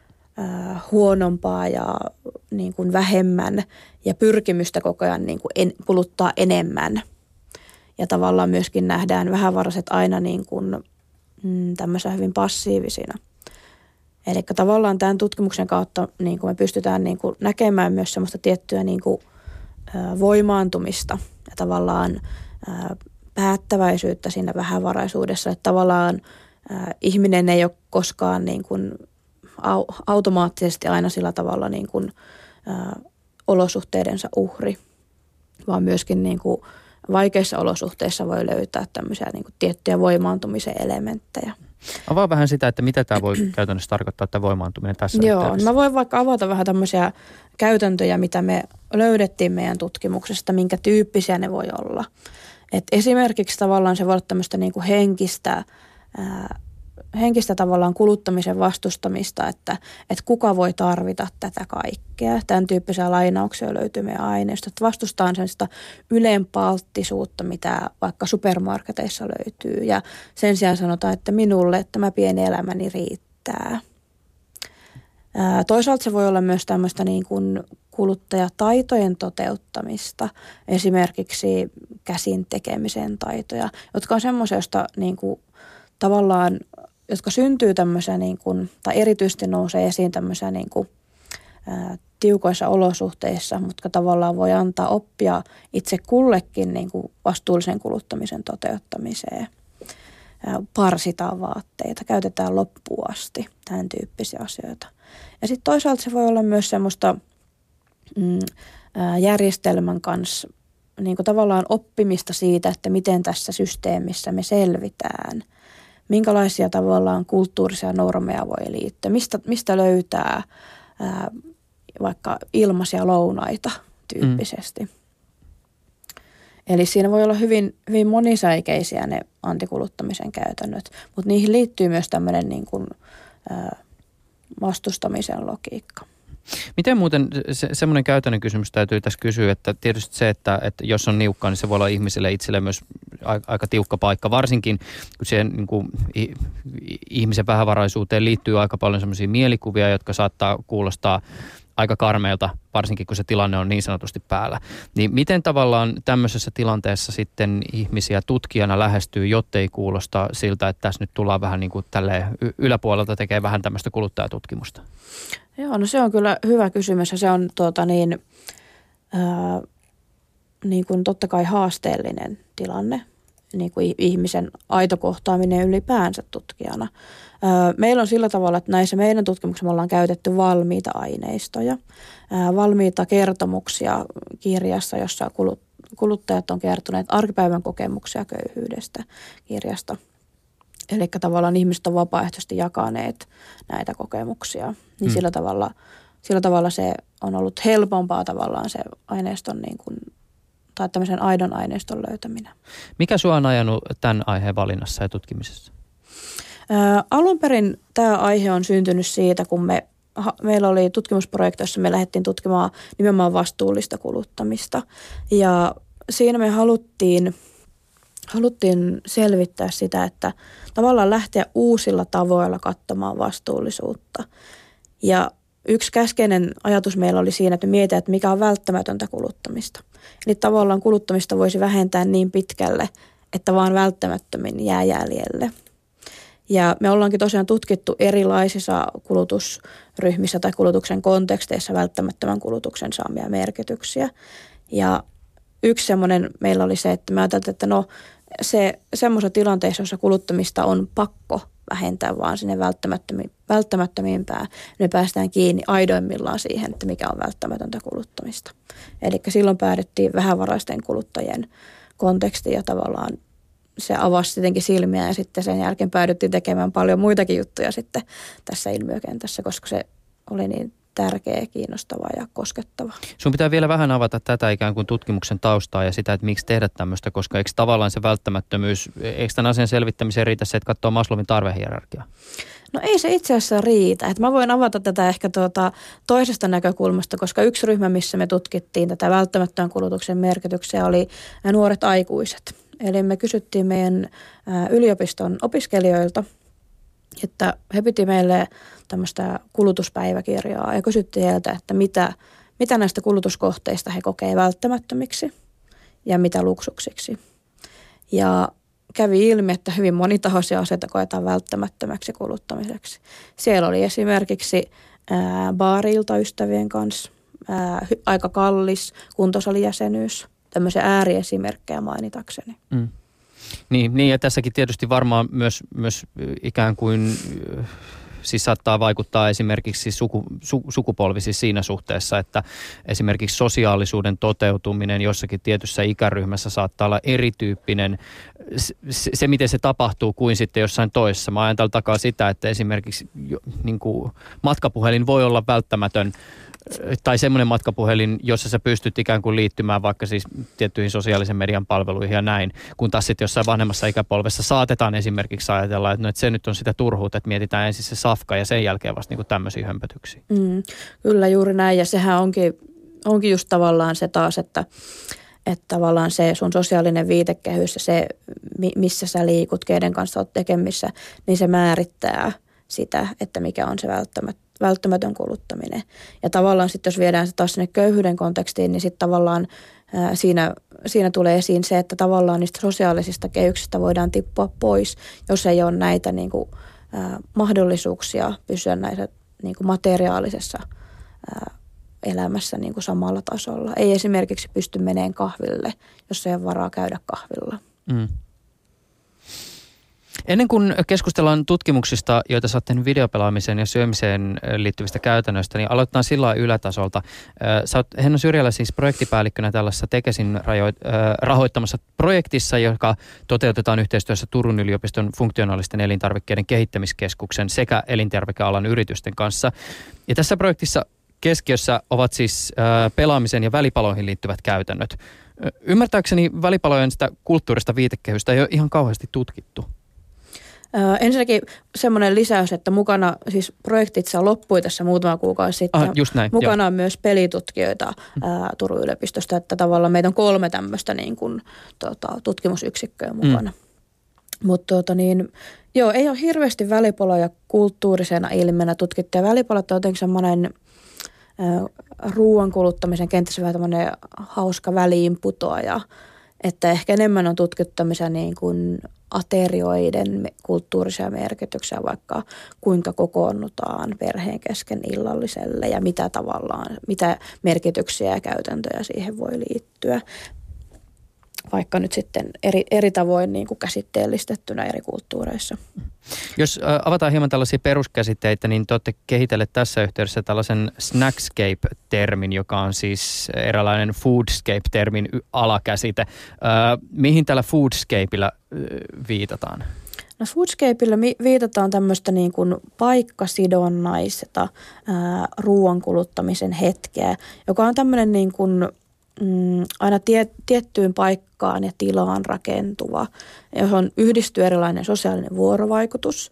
huonompaa ja niin kuin vähemmän ja pyrkimystä koko ajan niin kuin kuluttaa enemmän. Ja tavallaan myöskin nähdään vähävaraiset aina niin kuin, tämmöisenä hyvin passiivisina. Eli tavallaan tämän tutkimuksen kautta niin kuin me pystytään niin kuin näkemään myös semmoista tiettyä niin kuin, voimaantumista ja tavallaan päättäväisyyttä siinä vähävaraisuudessa. Että tavallaan ihminen ei ole koskaan niin kuin automaattisesti aina sillä tavalla niin kuin, olosuhteidensa uhri, vaan myöskin niin kuin, vaikeissa olosuhteissa voi löytää tämmöisiä niin kuin tiettyjä voimaantumisen elementtejä. Avaa vähän sitä, että mitä tämä voi käytännössä tarkoittaa, tämä voimaantuminen tässä Joo, yhteydessä. mä voin vaikka avata vähän tämmöisiä käytäntöjä, mitä me löydettiin meidän tutkimuksesta, minkä tyyppisiä ne voi olla. Et esimerkiksi tavallaan se voi olla tämmöistä niin kuin henkistä tavallaan kuluttamisen vastustamista, että kuka voi tarvita tätä kaikkea. Tämän tyyppisiä lainauksia löytyy meidän aineistosta. Vastustaan sellaista ylenpalttisuutta, mitä vaikka supermarketeissa löytyy. Ja sen sijaan sanotaan, että minulle tämä pieni elämäni riittää. Toisaalta se voi olla myös tämmöistä niin kuin kuluttajataitojen toteuttamista, esimerkiksi käsin tekemisen taitoja, jotka on semmoisia, joista niin kuin tavallaan, jotka syntyy tämmöisiä niin kuin, tai erityisesti nousee esiin tämmöisiä niin kuin, tiukoissa olosuhteissa, mutta tavallaan voi antaa oppia itse kullekin niin kuin vastuullisen kuluttamisen toteuttamiseen. Parsitaan vaatteita, käytetään loppuun asti, tämän tyyppisiä asioita. Ja sitten toisaalta se voi olla myös semmoista järjestelmän kanssa niin kuin tavallaan oppimista siitä, että miten tässä systeemissä me selvitään. Minkälaisia tavallaan kulttuurisia normeja voi liittyä, mistä löytää vaikka ilmaisia lounaita tyyppisesti. Eli siinä voi olla hyvin, hyvin monisäikeisiä ne antikuluttamisen käytännöt, mutta niihin liittyy myös tämmöinen niin kuin, vastustamisen logiikka. Miten muuten, semmoinen käytännön kysymys täytyy tässä kysyä, että tietysti se, että jos on niukkaa, niin se voi olla ihmiselle itselle myös aika tiukka paikka. Varsinkin, kun siihen niin kuin, ihmisen vähävaraisuuteen liittyy aika paljon semmoisia mielikuvia, jotka saattaa kuulostaa aika karmeilta, varsinkin kun se tilanne on niin sanotusti päällä. Niin miten tavallaan tämmöisessä tilanteessa sitten ihmisiä tutkijana lähestyy, jottei kuulosta siltä, että tässä nyt tullaan vähän niin kuin tälleen yläpuolelta tekee vähän tämmöistä kuluttajatutkimusta? Joo, no se on kyllä hyvä kysymys ja se on niin kuin totta kai haasteellinen tilanne, niin kuin ihmisen aito kohtaaminen ylipäänsä tutkijana. Meillä on sillä tavalla, että näissä meidän tutkimuksissa me ollaan käytetty valmiita aineistoja, valmiita kertomuksia kirjassa, jossa kuluttajat on kertoneet arkipäivän kokemuksia köyhyydestä kirjasta. Eli tavallaan ihmiset on vapaaehtoisesti jakaneet näitä kokemuksia. Niin sillä tavalla se on ollut helpompaa tavallaan se aineiston niin kuin, tai tämmöisen aidon aineiston löytäminen. Mikä sua on ajanut tämän aiheen valinnassa ja tutkimisessa? Alun perin tämä aihe on syntynyt siitä, kun meillä oli tutkimusprojekti, jossa me lähdettiin tutkimaan nimenomaan vastuullista kuluttamista. Ja siinä me haluttiin selvittää sitä, että tavallaan lähteä uusilla tavoilla katsomaan vastuullisuutta. Ja yksi keskeinen ajatus meillä oli siinä, että me mietitään, että mikä on välttämätöntä kuluttamista. Eli tavallaan kuluttamista voisi vähentää niin pitkälle, että vaan välttämättömin jää jäljelle. Ja me ollaankin tosiaan tutkittu erilaisissa kulutusryhmissä tai kulutuksen konteksteissa välttämättömän kulutuksen saamia merkityksiä. Ja yksi semmoinen meillä oli se, että me ajattelin, että semmoisessa tilanteessa, jossa kuluttamista on pakko vähentää vaan sinne välttämättömimpään, me päästään kiinni aidoimmillaan siihen, että mikä on välttämätöntä kuluttamista. Eli silloin päädyttiin vähävaraisten kuluttajien kontekstiin ja tavallaan se avasi tietenkin silmiä ja sitten sen jälkeen päädyttiin tekemään paljon muitakin juttuja sitten tässä ilmiökentässä, koska se oli niin tärkeä, kiinnostava ja koskettava. Sun pitää vielä vähän avata tätä ikään kuin tutkimuksen taustaa ja sitä, että miksi tehdä tämmöistä, koska eikö tavallaan se välttämättömyys, eikö tämän asian selvittämiseen riitä se, että katsoo Maslowin tarvehierarkiaa? No ei se itse asiassa riitä. Että mä voin avata tätä ehkä toisesta näkökulmasta, koska yksi ryhmä, missä me tutkittiin tätä välttämättömän kulutuksen merkityksiä, oli nuoret aikuiset. Eli me kysyttiin meidän yliopiston opiskelijoilta, että he piti meille tämmöistä kulutuspäiväkirjaa ja kysyttiin heiltä, että mitä näistä kulutuskohteista he kokee välttämättömiksi ja mitä luksuksiksi. Ja kävi ilmi, että hyvin monitahoisia asioita koetaan välttämättömäksi kuluttamiseksi. Siellä oli esimerkiksi baari-ilta ystävien kanssa, aika kallis kuntosalijäsenyys, tämmöisiä ääriesimerkkejä mainitakseni. Niin, ja tässäkin tietysti varmaan myös ikään kuin siis saattaa vaikuttaa esimerkiksi sukupolvi siis siinä suhteessa, että esimerkiksi sosiaalisuuden toteutuminen jossakin tietyssä ikäryhmässä saattaa olla erityyppinen se miten se tapahtuu kuin sitten jossain toisessa. Mä ajan takaa sitä, että esimerkiksi niin kuin matkapuhelin voi olla välttämätön tai semmoinen matkapuhelin, jossa sä pystyt ikään kuin liittymään vaikka siis tiettyihin sosiaalisen median palveluihin ja näin, kun taas sitten jossain vanhemmassa ikäpolvessa saatetaan esimerkiksi ajatella, että, no, että se nyt on sitä turhuutta, että mietitään ensin se safka ja sen jälkeen vasta niin kuin tämmöisiä hömpötyksiä. Kyllä juuri näin, ja sehän onkin just tavallaan se taas, että tavallaan se sun sosiaalinen viitekehys ja se, missä sä liikut, keiden kanssa oot tekemissä, niin se määrittää sitä, että mikä on se välttämätön kuluttaminen. Ja tavallaan sitten jos viedään se taas sinne köyhyyden kontekstiin, niin sitten tavallaan siinä tulee esiin se, että tavallaan niistä sosiaalisista kehyksistä voidaan tippua pois, jos ei ole näitä niin kuin, mahdollisuuksia pysyä näissä niin kuin materiaalisessa elämässä niin kuin samalla tasolla. Ei esimerkiksi pysty menemään kahville, jos ei ole varaa käydä kahvilla. Ennen kuin keskustellaan tutkimuksista, joita sä oot tehnyt videopelaamiseen ja syömiseen liittyvistä käytännöistä, niin aloitetaan sillä ylätasolta. Sä oot Henna Syrjälä siis projektipäällikkönä tällaisessa Tekesin rahoittamassa projektissa, joka toteutetaan yhteistyössä Turun yliopiston funktionaalisten elintarvikkeiden kehittämiskeskuksen sekä elintarvikealan yritysten kanssa. Ja tässä projektissa keskiössä ovat siis pelaamisen ja välipaloihin liittyvät käytännöt. Ymmärtääkseni välipalojen sitä kulttuurista viitekehystä ei ole ihan kauheasti tutkittu. Ensinnäkin semmoinen lisäys, että mukana siis projektit loppui tässä muutama kuukausi sitten. Just näin, mukana on myös pelitutkijoita Turun yliopistosta, että tavallaan meitä on 3 tämmöistä niin kuin, tutkimusyksikköä mukana. Mutta ei ole hirveästi välipaloja kulttuurisena ilmenä tutkittu. Ja välipalot on jotenkin semmoinen ruoan kuluttamisen kenties vähän tämmöinen hauska väliinputoaja, että ehkä enemmän on tutkittu tämmöisiä niin kuin aterioiden kulttuurisia merkityksiä, vaikka kuinka kokoonnutaan perheen kesken illalliselle ja mitä merkityksiä ja käytäntöjä siihen voi liittyä. Vaikka nyt sitten eri tavoin niin kuin käsitteellistettynä eri kulttuureissa. Jos avataan hieman tällaisia peruskäsitteitä, niin te olette kehitelleet tässä yhteydessä tällaisen snackscape-termin, joka on siis eräänlainen foodscape-termin alakäsite. Mihin tällä foodscapeillä viitataan? No foodscapeillä viitataan tämmöistä niin kuin paikkasidonnaista ruoan kuluttamisen hetkeä, joka on tämmöinen niin kuin aina tiettyyn paikkaan ja tilaan rakentuva, johon yhdistyy erilainen sosiaalinen vuorovaikutus,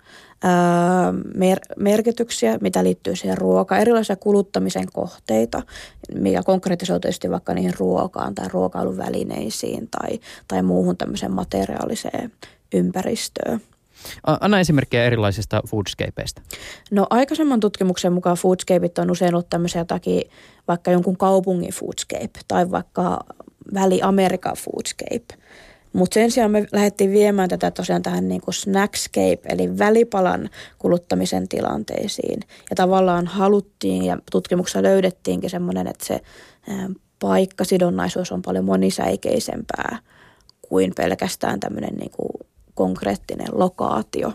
merkityksiä, mitä liittyy siihen ruokaan, erilaisia kuluttamisen kohteita, mikä konkretisoituu tietysti vaikka niihin ruokaan tai ruokailuvälineisiin tai muuhun tämmöiseen materiaaliseen ympäristöön. Anna esimerkkejä erilaisista foodscapeista. No aikaisemman tutkimuksen mukaan foodscapeit on usein ollut tämmöisiä jotakin, vaikka jonkun kaupungin foodscape tai vaikka Väli-Amerikan foodscape. Mutta sen sijaan me lähdettiin viemään tätä tosiaan tähän niin kuin snackscape, eli välipalan kuluttamisen tilanteisiin. Ja tavallaan haluttiin ja tutkimuksessa löydettiinkin semmoinen, että se paikkasidonnaisuus on paljon monisäikeisempää kuin pelkästään tämmöinen niin kuin konkreettinen lokaatio.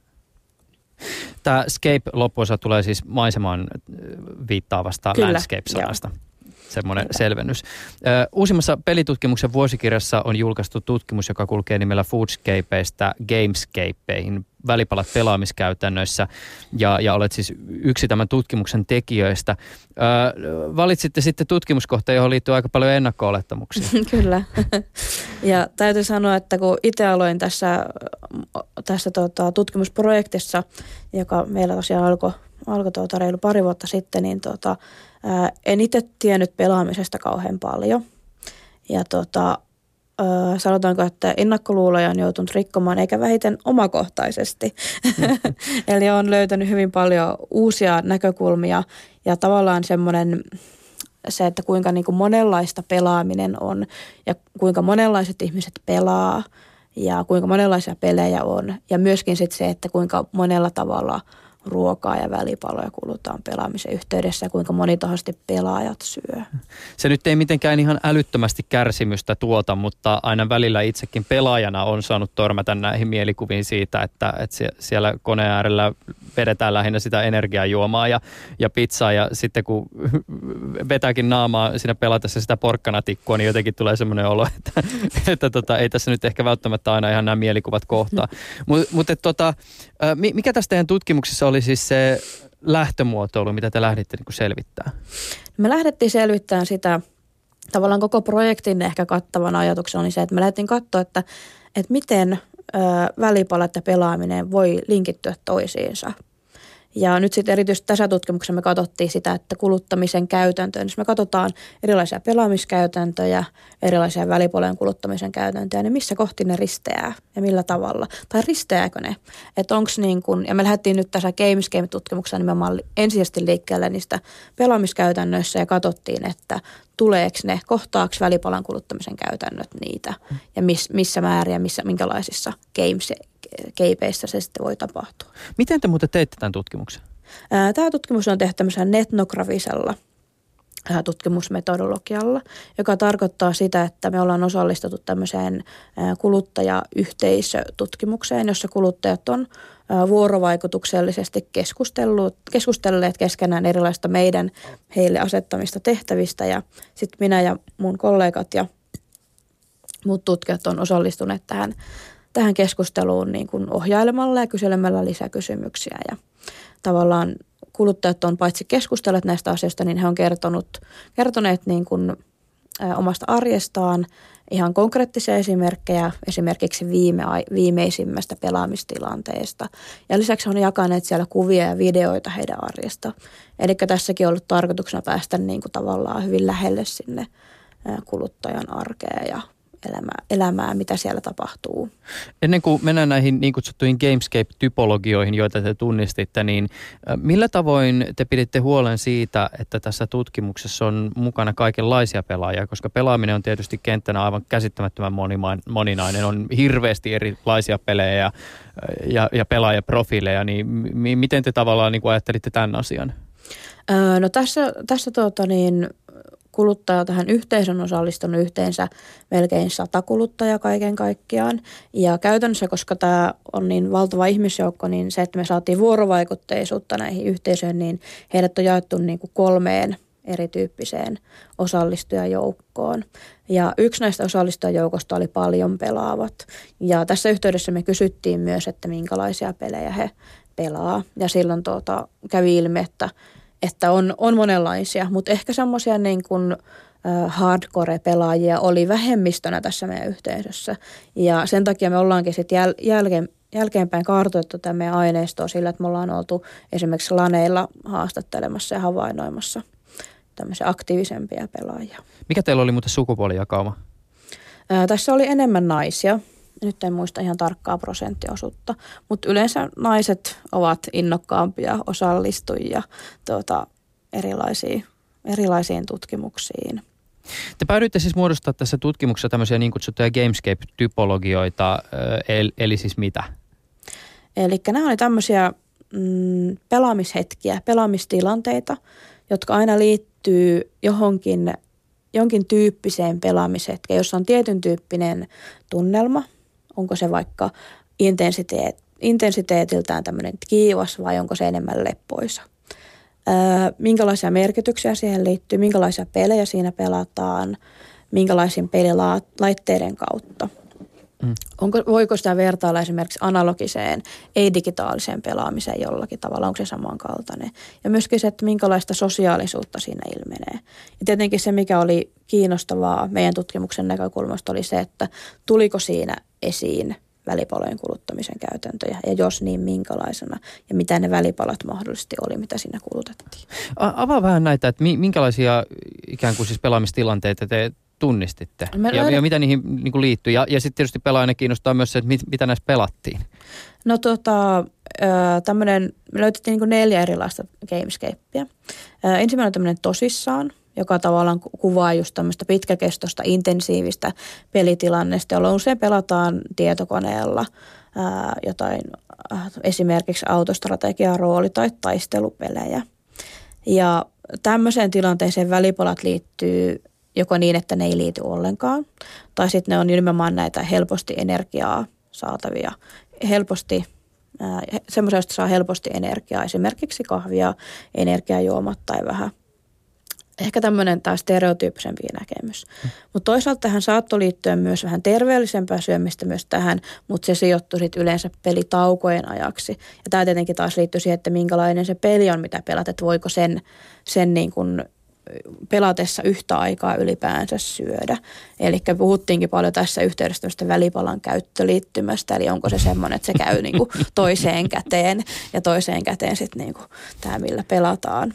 Tämä scape loppuosa tulee siis maisemaan viittaavasta landscape-sanasta. Semmoinen selvennys. Uusimmassa pelitutkimuksen vuosikirjassa on julkaistu tutkimus, joka kulkee nimellä Foodscapeista Gamescapeihin, välipalat pelaamiskäytännöissä, ja olet siis yksi tämän tutkimuksen tekijöistä. Valitsitte sitten tutkimuskohteen, johon liittyy aika paljon ennakko-olettamuksia. Kyllä. Ja täytyy sanoa, että kun itse aloin tässä tutkimusprojektissa, joka meillä tosiaan alkoi reilu pari vuotta sitten, niin en itse tiennyt pelaamisesta kauhean paljon. Ja sanotaanko, että ennakkoluuloja on joutunut rikkomaan, eikä vähiten omakohtaisesti. Eli olen löytänyt hyvin paljon uusia näkökulmia ja tavallaan semmoinen se, että kuinka niin kuin monenlaista pelaaminen on ja kuinka monenlaiset ihmiset pelaa ja kuinka monenlaisia pelejä on. Ja myöskin sitten se, että kuinka monella tavalla ruokaa ja välipaloja kulutaan pelaamisen yhteydessä ja kuinka monitahoisesti pelaajat syö. Se nyt ei mitenkään ihan älyttömästi kärsimystä tuota, mutta aina välillä itsekin pelaajana on saanut törmätä näihin mielikuviin siitä, että siellä koneen äärellä vedetään lähinnä sitä energiajuomaa ja pizzaa ja sitten kun vetääkin naamaa siinä pelatessa sitä porkkanatikkua, niin jotenkin tulee semmoinen olo, että ei tässä nyt ehkä välttämättä aina ihan nämä mielikuvat kohtaa. Mutta mikä tässä teidän tutkimuksessa oli siis se lähtömuotoilu, mitä te lähditte niin selvittämään? Me lähdettiin selvittämään sitä, tavallaan koko projektin ehkä kattavan ajatuksen oli se, että me lähdettiin katsoa, että miten välipalat ja pelaaminen voi linkittyä toisiinsa. Ja nyt sitten erityisesti tässä tutkimuksessa me katsottiin sitä, että kuluttamisen käytäntöön, jos me katsotaan erilaisia pelaamiskäytäntöjä, erilaisia välipalojen kuluttamisen käytäntöjä, niin missä kohti ne risteää ja millä tavalla? Tai risteääkö ne? Että onko niin kuin, ja me lähdettiin nyt tässä Gamescame-tutkimuksessa nimenomaan ensisijaisesti liikkeelle niistä pelaamiskäytännöissä ja katsottiin, että tuleeko ne, kohtaako välipalan kuluttamisen käytännöt niitä ja missä määrin ja minkälaisissa gamepeissä se sitten voi tapahtua. Miten te muuten teitte tämän tutkimuksen? Tämä tutkimus on tehty tämmöisellä etnografisella tutkimusmetodologialla, joka tarkoittaa sitä, että me ollaan osallistuttu tämmöiseen kuluttajayhteisötutkimukseen, jossa kuluttajat on vuorovaikutuksellisesti keskustelleet keskenään erilaista meidän heille asettamista tehtävistä ja sitten minä ja mun kollegat ja muut tutkijat on osallistuneet tähän keskusteluun niin kuin ohjailemalla ja kyselemällä lisäkysymyksiä ja tavallaan kuluttajat on paitsi keskustelleet näistä asioista, niin he on kertoneet niin kuin omasta arjestaan ihan konkreettisia esimerkkejä, esimerkiksi viimeisimmästä pelaamistilanteesta. Ja lisäksi on jakaneet siellä kuvia ja videoita heidän arjesta. Eli tässäkin on ollut tarkoituksena päästä niin kuin tavallaan hyvin lähelle sinne kuluttajan arkea ja elämää, mitä siellä tapahtuu. Ennen kuin mennään näihin niin kutsuttuihin Gamescape-typologioihin, joita te tunnistitte, niin millä tavoin te piditte huolen siitä, että tässä tutkimuksessa on mukana kaikenlaisia pelaajia, koska pelaaminen on tietysti kenttänä aivan käsittämättömän moninainen, on hirveästi erilaisia pelejä ja pelaajaprofiileja, niin miten te tavallaan niin kuin ajattelitte tämän asian? No tässä kuluttaja tähän yhteisön osallistunut yhteensä melkein 100 kuluttajaa kaiken kaikkiaan. Ja käytännössä, koska tämä on niin valtava ihmisjoukko, niin se, että me saatiin vuorovaikutteisuutta näihin yhteisöihin, niin heidät on jaettu niin kuin 3 erityyppiseen osallistujajoukkoon. Ja yksi näistä osallistujajoukosta oli paljon pelaavat. Ja tässä yhteydessä me kysyttiin myös, että minkälaisia pelejä he pelaa. Ja silloin kävi ilmi, että on monenlaisia, mutta ehkä semmoisia niin kuin hardcore-pelaajia oli vähemmistönä tässä meidän yhteisössä. Ja sen takia me ollaankin sitten jälkeenpäin kartoitettu tämä meidän aineistoa sillä, että me ollaan oltu esimerkiksi laneilla haastattelemassa ja havainnoimassa tämmöisiä aktiivisempia pelaajia. Mikä teillä oli muuten sukupuolijakauma? Tässä oli enemmän naisia. Nyt en muista ihan tarkkaa prosenttiosuutta, mutta yleensä naiset ovat innokkaampia osallistujia erilaisiin tutkimuksiin. Te päädyitte siis muodostaa tässä tutkimuksessa tämmöisiä niin kutsuttuja Gamescape-typologioita, eli siis mitä? Eli nämä oli tämmöisiä pelaamishetkiä, pelaamistilanteita, jotka aina liittyy jonkin tyyppiseen pelaamishetkeen, jossa on tietyn tyyppinen tunnelma. Onko se vaikka intensiteetiltään tämmöinen kiivas vai onko se enemmän leppoisa? Minkälaisia merkityksiä siihen liittyy, minkälaisia pelejä siinä pelataan, minkälaisiin pelilaitteiden kautta. Voiko sitä vertailla esimerkiksi analogiseen, ei-digitaaliseen pelaamiseen jollakin tavalla, onko se samankaltainen? Ja myöskin se, että minkälaista sosiaalisuutta siinä ilmenee. Ja tietenkin se, mikä oli kiinnostavaa meidän tutkimuksen näkökulmasta, oli se, että tuliko siinä esiin välipalojen kuluttamisen käytäntöjä, ja jos niin, minkälaisena, ja mitä ne välipalat mahdollisesti oli, mitä siinä kulutettiin. Avaa vähän näitä, että minkälaisia ikään kuin siis pelaamistilanteita te tunnistitte ja mitä niihin niin kuin liittyy. Ja sitten tietysti pelaajana kiinnostaa myös se, että mitä näissä pelattiin. No me löytettiin niin kuin 4 erilaista Gamescapea. Ensimmäinen on tämmöinen tosissaan, joka tavallaan kuvaa just tämmöistä pitkäkestoista, intensiivistä pelitilannesta, jolloin usein pelataan tietokoneella jotain esimerkiksi autostrategia, rooli- tai taistelupelejä. Ja tämmöiseen tilanteeseen välipalat liittyy joko niin, että ne ei liity ollenkaan, tai sitten ne on nimenomaan näitä helposti energiaa saatavia, semmoisia, joista saa helposti energiaa, esimerkiksi kahvia, energiajuomat tai vähän. Ehkä tämmöinen taas stereotyyppisempi näkemys. Mutta toisaalta tähän saattoi liittyä myös vähän terveellisempää syömistä myös tähän, mutta se sijoittui sitten yleensä pelitaukojen ajaksi. Ja tämä tietenkin taas liittyy siihen, että minkälainen se peli on, mitä pelat, että voiko sen niin kuin pelatessa yhtä aikaa ylipäänsä syödä. Eli puhuttiinkin paljon tässä yhteydessä tämmöistä välipalan käyttöliittymästä, eli onko se semmoinen, että se käy niin kuin toiseen käteen ja toiseen käteen sitten niin kuin tämä, millä pelataan.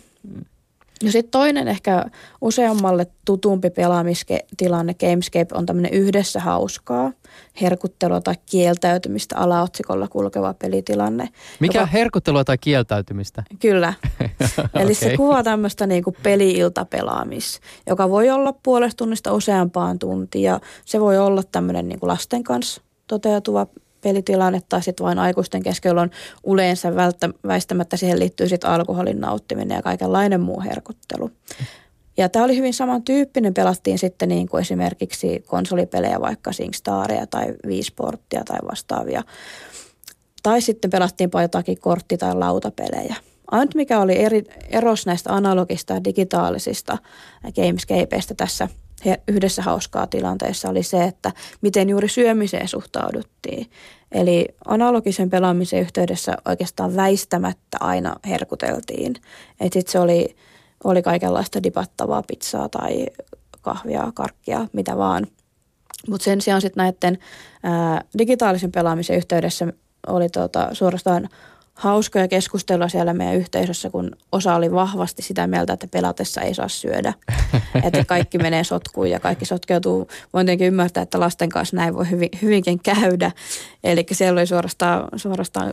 Ja sitten toinen ehkä useammalle tutumpi pelaamistilanne Gamescape on tämmöinen yhdessä hauskaa, herkuttelua tai kieltäytymistä alaotsikolla kulkeva pelitilanne. Mikä herkuttelua tai kieltäytymistä? Kyllä. Eli se kuvaa tämmöistä niinku peli-iltapelaamis, joka voi olla puolesta tunnista useampaan tuntia. Se voi olla tämmöinen niinku lasten kanssa toteutuva pelitilanne tai sitten vain aikuisten keskellä on yleensä väistämättä siihen liittyy sitten alkoholin nauttiminen ja kaikenlainen muu herkuttelu. Ja tämä oli hyvin samantyyppinen, pelattiin sitten niin kuin esimerkiksi konsolipelejä, vaikka SingStaria tai Wii Sportia tai vastaavia. Tai sitten pelattiin jotakin kortti- tai lautapelejä. Ainut mikä oli eros näistä analogista ja digitaalisista Gamescapeista tässä yhdessä hauskaa tilanteessa oli se, että miten juuri syömiseen suhtauduttiin. Eli analogisen pelaamisen yhteydessä oikeastaan väistämättä aina herkuteltiin. Että sitten se oli kaikenlaista dipattavaa pizzaa tai kahvia, karkkia, mitä vaan. Mutta sen sijaan sitten näiden digitaalisen pelaamisen yhteydessä oli suorastaan hauskoja keskustelua siellä meidän yhteisössä, kun osa oli vahvasti sitä mieltä, että pelatessa ei saa syödä. Että kaikki menee sotkuun ja kaikki sotkeutuu. Voin tietenkin ymmärtää, että lasten kanssa näin voi hyvinkin käydä. Eli siellä oli suorastaan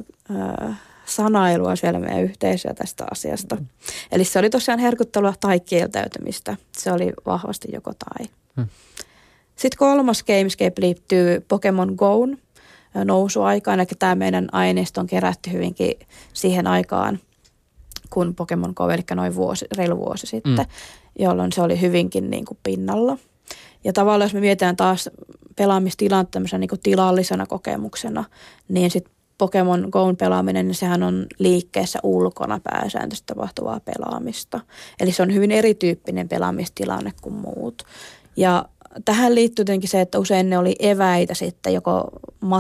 sanailua siellä meidän yhteisöä tästä asiasta. Eli se oli tosiaan herkuttelua tai kieltäytymistä. Se oli vahvasti joko tai. Sitten kolmas Gamescape liittyy Pokemon Go'n nousuaikaan, eli tämä meidän aineisto on kerätty hyvinkin siihen aikaan, kun Pokemon Go, eli noin reilu vuosi sitten, jolloin se oli hyvinkin niin kuin pinnalla. Ja tavallaan, jos me mietitään taas pelaamistilannetta tämmöisenä niin kuin tilallisena kokemuksena, niin sitten Pokemon Go'n pelaaminen, niin sehän on liikkeessä ulkona pääsääntöisesti tapahtuvaa pelaamista. Eli se on hyvin erityyppinen pelaamistilanne kuin muut. Ja tähän liittyy tietenkin se, että usein ne oli eväitä sitten joko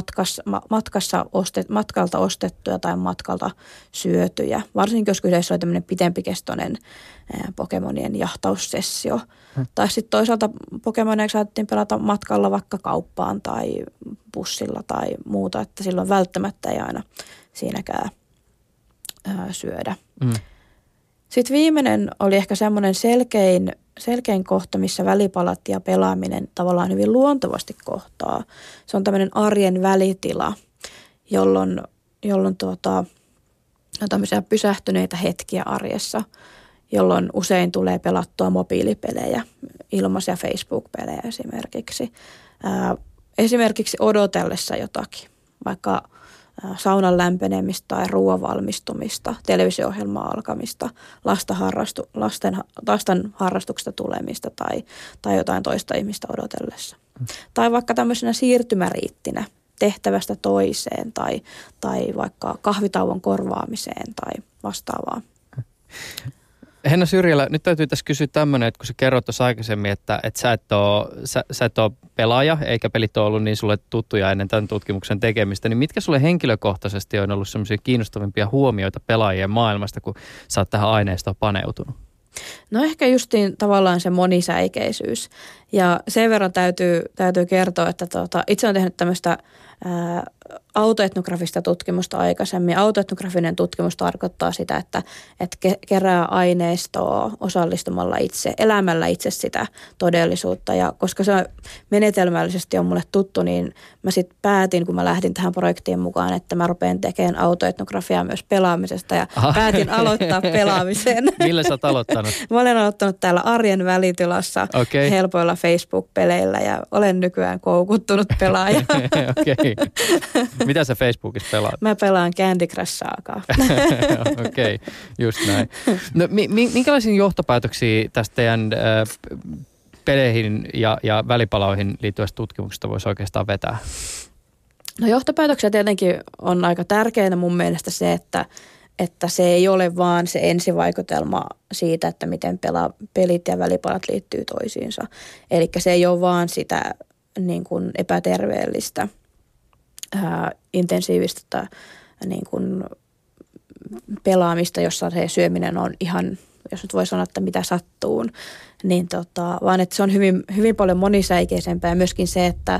matkalta ostettuja tai matkalta syötyjä. Varsinkin jos kyseessä oli tämmöinen pitempikestoinen Pokemonien jahtaussessio. Tai sitten toisaalta Pokemonia saatettiin pelata matkalla vaikka kauppaan tai bussilla tai muuta, että silloin välttämättä ei aina siinäkään syödä. Sitten viimeinen oli ehkä semmoinen selkein kohta, missä välipalat ja pelaaminen tavallaan hyvin luontevasti kohtaa. Se on tämmöinen arjen välitila, jolloin on tämmöisiä pysähtyneitä hetkiä arjessa, jolloin usein tulee pelattua mobiilipelejä, ilmaisia Facebook-pelejä esimerkiksi. Esimerkiksi odotellessa jotakin, vaikka saunan lämpenemistä tai ruoan valmistumista, televisio-ohjelman alkamista, lasten harrastuksesta tulemista tai jotain toista ihmistä odotellessa. Tai vaikka tämmöisenä siirtymäriittinä tehtävästä toiseen tai vaikka kahvitauon korvaamiseen tai vastaavaa. Henna Syrjälä, nyt täytyy tässä kysyä tämmöinen, että kun sä kerroit tuossa aikaisemmin, että sä et ole pelaaja, eikä pelit ole ollut niin sulle tuttuja ennen tämän tutkimuksen tekemistä, niin mitkä sulle henkilökohtaisesti on ollut semmoisia kiinnostavimpia huomioita pelaajien maailmasta, kun sä oot tähän aineistoon paneutunut? No ehkä justiin tavallaan se monisäikeisyys. Ja sen verran täytyy kertoa, että itse olen tehnyt tämmöistä autoetnografista tutkimusta aikaisemmin. Autoetnografinen tutkimus tarkoittaa sitä, että kerää aineistoa osallistumalla itse, elämällä itse sitä todellisuutta. Ja koska se menetelmällisesti on mulle tuttu, niin mä sitten päätin, kun mä lähdin tähän projektiin mukaan, että mä rupean tekemään autoetnografiaa myös pelaamisesta ja päätin aloittaa pelaamisen. Millä sä oot aloittanut? Mä olen aloittanut täällä arjen välitilassa helpoilla Facebook-peleillä ja olen nykyään koukuttunut pelaaja. Okei. Mitä sä Facebookissa pelaat? Mä pelaan Candy Crush Saagaa. Okei, just näin. No, minkälaisia johtopäätöksiä tästä teidän peleihin ja välipaloihin liittyvästä tutkimuksesta voisi oikeastaan vetää? No johtopäätöksiä tietenkin on aika tärkeää mun mielestä se, että se ei ole vaan se ensivaikutelma siitä, että miten pelit ja välipalat liittyy toisiinsa. Eli se ei ole vaan sitä niin kuin epäterveellistä, intensiivistä niin kuin pelaamista, jossa se syöminen on ihan, jos nyt voi sanoa, että mitä sattuu, niin vaan että se on hyvin, hyvin paljon monisäikeisempää ja myöskin se, että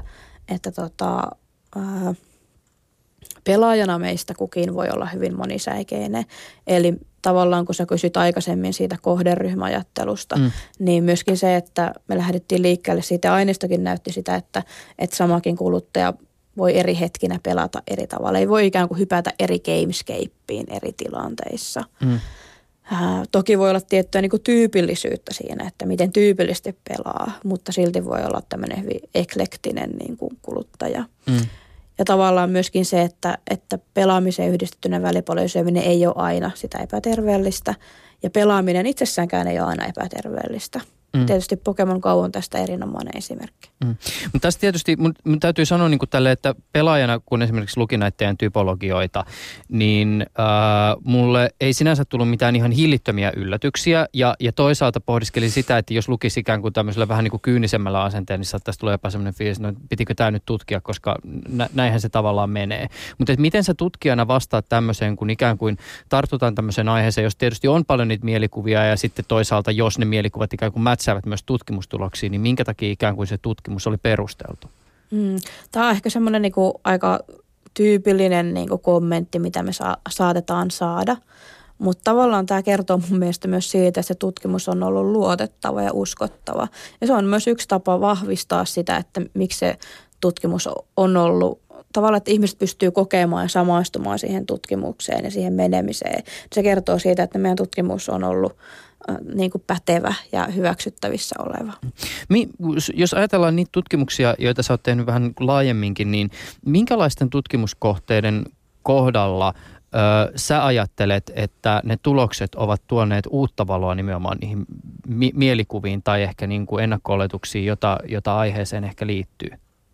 pelaajana meistä kukin voi olla hyvin monisäikeinen. Eli tavallaan kun sä kysyt aikaisemmin siitä kohderyhmäajattelusta, niin myöskin se, että me lähdettiin liikkeelle siitä, aineistokin näytti sitä, että samakin kuluttaja voi eri hetkinä pelata eri tavalla. Ei voi ikään kuin hypätä eri gamescapeen eri tilanteissa. Toki voi olla tiettyä niin kuin tyypillisyyttä siinä, että miten tyypillisesti pelaa, mutta silti voi olla tämmöinen hyvin eklektinen niin kuin kuluttaja. Ja tavallaan myöskin se, että pelaamiseen yhdistettynä välipalojen syöminen ei ole aina sitä epäterveellistä. Ja pelaaminen itsessäänkään ei ole aina epäterveellistä. Tietysti Pokemon Go on tästä erinomainen esimerkki. Mutta tässä tietysti mun täytyy sanoa niin kuin tälle, että pelaajana, kun esimerkiksi luki näitä teidän typologioita, niin mulle ei sinänsä tullut mitään ihan hillittömiä yllätyksiä. Ja toisaalta pohdiskelin sitä, että jos lukisi ikään kuin tämmöisellä vähän niin kuin kyynisemmällä asenteella, niin saattaisi tulla jopa semmoinen fiilis, että pitikö tämä nyt tutkia, koska näinhän se tavallaan menee. Mutta miten sä tutkijana vastaat tämmöiseen, kun ikään kuin tartutaan tämmöiseen aiheeseen, jos tietysti on paljon niitä mielikuvia ja sitten toisaalta, jos ne mielikuvat ikään kuin mätsäävät myös tutkimustuloksiin, niin minkä takia ikään kuin se tutkimus oli perusteltu? Tämä on ehkä semmoinen niin kuin aika tyypillinen niin kuin kommentti, mitä me saatetaan saada. Mutta tavallaan tämä kertoo mun mielestä myös siitä, että se tutkimus on ollut luotettava ja uskottava. Ja se on myös yksi tapa vahvistaa sitä, että miksi se tutkimus on ollut tavallaan, että ihmiset pystyy kokemaan ja samaistumaan siihen tutkimukseen ja siihen menemiseen. Se kertoo siitä, että meidän tutkimus on ollut niin kuin pätevä ja hyväksyttävissä oleva. Jos ajatellaan niitä tutkimuksia, joita sä oot tehnyt vähän laajemminkin, niin minkälaisten tutkimuskohteiden kohdalla sä ajattelet, että ne tulokset ovat tuoneet uutta valoa nimenomaan niihin mielikuviin tai ehkä niin kuin ennakko-oletuksiin, jota aiheeseen ehkä liittyy?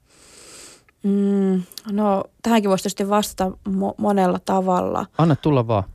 No tähänkin voisi tietysti vastata monella tavalla. Anna tulla vaan.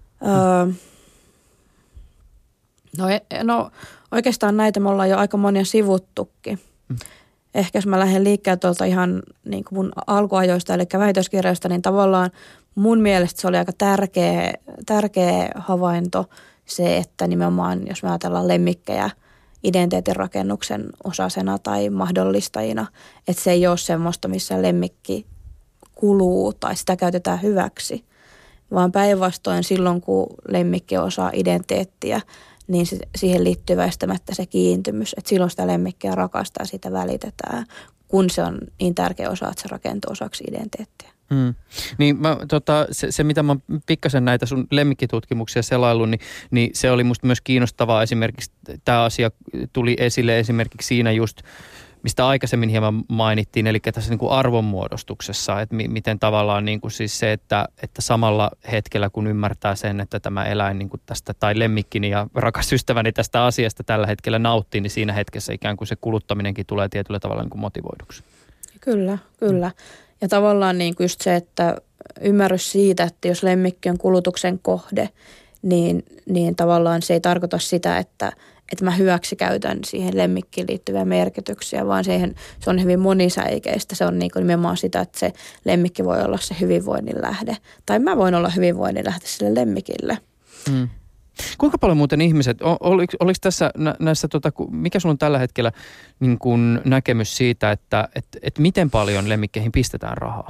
No oikeastaan näitä me ollaan jo aika monia sivuttukin. Ehkä jos mä lähden liikkeelle tuolta ihan niin kuin mun alkuajoista, eli väitöskirjoista, niin tavallaan mun mielestä se oli aika tärkeä havainto se, että nimenomaan jos me ajatellaan lemmikkejä identiteetin rakennuksen osasena tai mahdollistajina, että se ei ole semmoista, missä lemmikki kuluu tai sitä käytetään hyväksi, vaan päinvastoin silloin, kun lemmikki osaa identiteettiä, niin siihen liittyy väistämättä se kiintymys, että silloin sitä lemmikkiä rakastaa ja siitä välitetään, kun se on niin tärkeä osa, että se rakentuu osaksi identiteettiä. Niin se mitä mä pikkasen näitä sun lemmikkitutkimuksia selailun, niin se oli musta myös kiinnostavaa. Esimerkiksi tämä asia tuli esille esimerkiksi siinä just, mistä aikaisemmin hieman mainittiin, eli tässä niin kuin arvonmuodostuksessa, että miten tavallaan niin kuin siis se, että samalla hetkellä kun ymmärtää sen, että tämä eläin niin kuin tästä tai lemmikkini ja rakas ystäväni tästä asiasta tällä hetkellä nauttii, niin siinä hetkessä ikään kuin se kuluttaminenkin tulee tietyllä tavalla niin kuin motivoiduksi. Kyllä. Ja tavallaan niin kuin just se, että ymmärrys siitä, että jos lemmikki on kulutuksen kohde, niin tavallaan se ei tarkoita sitä, että mä hyväksikäytän siihen lemmikkiin liittyviä merkityksiä, vaan se on hyvin monisäikeistä. Se on niin kuin nimenomaan sitä, että se lemmikki voi olla se hyvinvoinnin lähde. Tai mä voin olla hyvinvoinnin lähde sille lemmikille. Kuinka paljon muuten ihmiset, oliko tässä näissä, mikä sulla on tällä hetkellä niin kuin näkemys siitä, että miten paljon lemmikkeihin pistetään rahaa?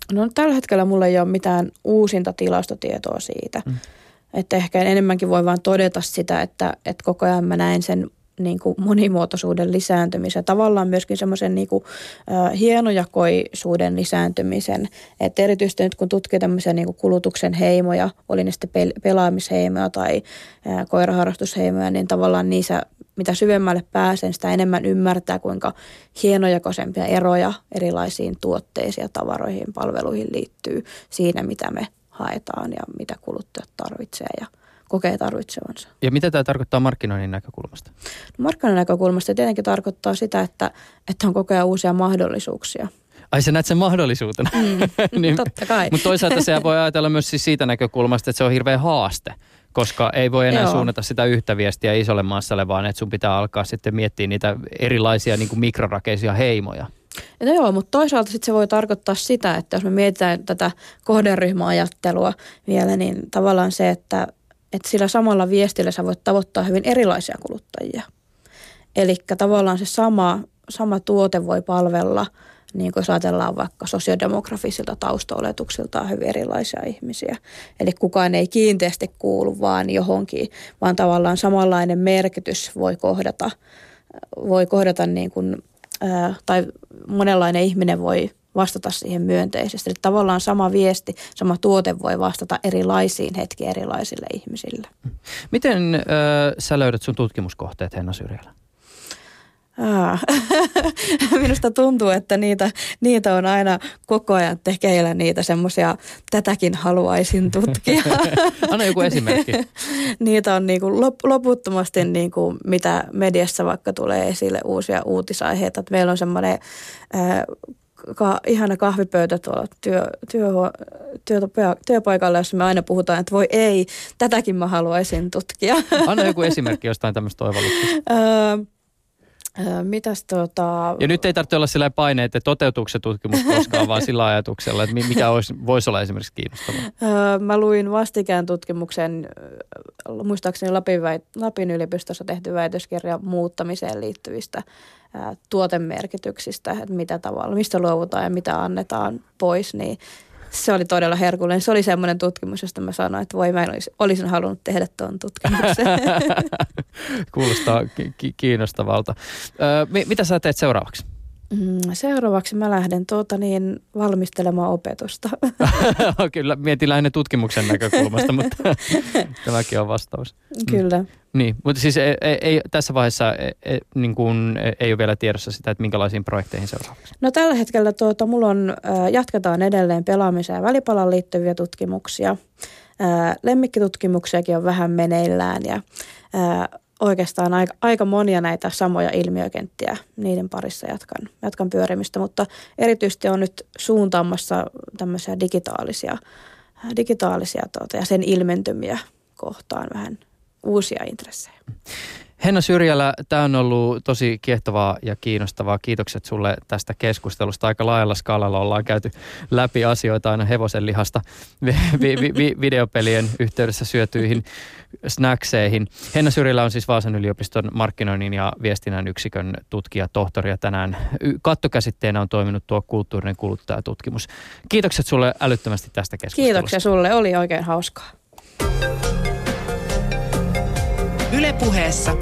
No tällä hetkellä mulla ei ole mitään uusinta tilastotietoa siitä. Että ehkä enemmänkin voi vaan todeta sitä, että koko ajan mä näen sen niin kuin monimuotoisuuden lisääntymisen, tavallaan myöskin semmoisen niin kuin hienojakoisuuden lisääntymisen. Että erityisesti nyt kun tutkii tämmöisiä niin kuin kulutuksen heimoja, oli ne sitten pelaamisheimoja tai koiraharrastusheimoja, niin tavallaan niissä, mitä syvemmälle pääsen, sitä enemmän ymmärtää, kuinka hienojakoisempia eroja erilaisiin tuotteisiin ja tavaroihin, palveluihin liittyy siinä, mitä me haetaan ja mitä kuluttajat tarvitsee ja kokee tarvitsevansa. Ja mitä tämä tarkoittaa markkinoinnin näkökulmasta? No, markkinoinnin näkökulmasta tietenkin tarkoittaa sitä, että on koko ajan uusia mahdollisuuksia. Ai sä näet sen mahdollisuutena? Niin, totta kai. Mutta toisaalta se voi ajatella myös siis siitä näkökulmasta, että se on hirveä haaste, koska ei voi enää suunnata sitä yhtä viestiä isolle massalle, vaan että sun pitää alkaa sitten miettiä niitä erilaisia niin kuin mikrorakeisia heimoja. Joo, mutta toisaalta sitten se voi tarkoittaa sitä, että jos me mietitään tätä kohderyhmäajattelua vielä, niin tavallaan se, että sillä samalla viestillä sä voit tavoittaa hyvin erilaisia kuluttajia. Eli tavallaan se sama tuote voi palvella, niin kuin jos ajatellaan vaikka sosiodemografisilta taustaoletuksiltaan hyvin erilaisia ihmisiä. Eli kukaan ei kiinteästi kuulu vaan johonkin, vaan tavallaan samanlainen merkitys voi kohdata niin kuin, tai monenlainen ihminen voi vastata siihen myönteisesti. Eli tavallaan sama viesti, sama tuote voi vastata erilaisiin hetkiin erilaisille ihmisille. Miten sä löydät sun tutkimuskohteet, Henna Syrjälä? Minusta tuntuu, että niitä on aina koko ajan tekeillä niitä semmoisia, tätäkin haluaisin tutkia. Anna joku esimerkki. Niitä on niin kuin loputtomasti, niin kuin mitä mediassa vaikka tulee esille uusia uutisaiheita. Että meillä on semmoinen ihana kahvipöytä tuolla työpaikalla, jossa me aina puhutaan, että voi ei, tätäkin mä haluaisin tutkia. Anna joku esimerkki jostain tämmöistä oivalluksesta. Mitäs Ja nyt ei tarvitse olla sillä paineet, että toteutuuko se tutkimus koskaan, vaan sillä ajatuksella, että mikä voisi olla esimerkiksi kiinnostavaa. Mä luin vastikään tutkimuksen, muistaakseni Lapin yliopistossa tehty väitöskirja muuttamiseen liittyvistä tuotemerkityksistä, että mitä tavalla, mistä luovutaan ja mitä annetaan pois, niin se oli todella herkullinen. Se oli semmoinen tutkimus, josta mä sanoin, että mä olisin halunnut tehdä tuon tutkimuksen. Kuulostaa kiinnostavalta. Mitä sä teet seuraavaksi? Seuraavaksi mä lähden valmistelemaan opetusta. Kyllä, mietin lähinnä tutkimuksen näkökulmasta, mutta tämäkin on vastaus. Kyllä. Niin, mutta siis ei tässä vaiheessa ei ole vielä tiedossa sitä, että minkälaisiin projekteihin seuraavaksi. No tällä hetkellä mulla jatketaan edelleen pelaamiseen ja välipalaan liittyviä tutkimuksia. Lemmikkitutkimuksiakin on vähän meneillään ja oikeastaan aika monia näitä samoja ilmiökenttiä, niiden parissa jatkan pyörimistä, mutta erityisesti on nyt suuntaamassa tämmöisiä digitaalisia ja sen ilmentymiä kohtaan vähän uusia intressejä. Henna Syrjälä, tämä on ollut tosi kiehtovaa ja kiinnostavaa. Kiitokset sulle tästä keskustelusta. Aika laajalla skaalalla ollaan käyty läpi asioita aina hevosen lihasta videopelien yhteydessä syötyihin snackseihin. Henna Syrjälä on siis Vaasan yliopiston markkinoinnin ja viestinnän yksikön tutkija, tohtori, ja tänään kattokäsitteenä on toiminut tuo kulttuurinen kuluttajatutkimus. Kiitokset sulle älyttömästi tästä keskustelusta. Kiitoksia sulle, oli oikein hauskaa. Yle Puheessa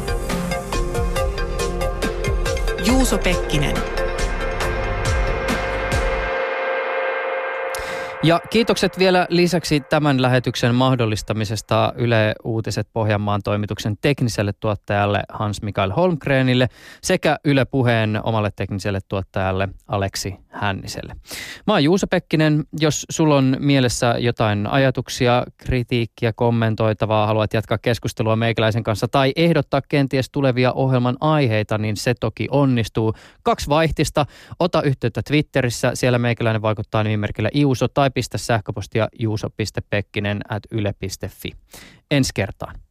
Juuso Pekkinen. Ja kiitokset vielä lisäksi tämän lähetyksen mahdollistamisesta Yle Uutiset Pohjanmaan toimituksen tekniselle tuottajalle Hans-Mikael Holmgrenille sekä Yle Puheen omalle tekniselle tuottajalle Aleksi Hänniselle. Mä oon Juuso Pekkinen. Jos sulla on mielessä jotain ajatuksia, kritiikkiä, kommentoitavaa, haluat jatkaa keskustelua meikäläisen kanssa tai ehdottaa kenties tulevia ohjelman aiheita, niin se toki onnistuu. 2 vaihtista. Ota yhteyttä Twitterissä. Siellä meikäläinen vaikuttaa nimimerkillä Iuso tai pistä sähköpostia juuso.pekkinen@yle.fi. Ensi kertaan.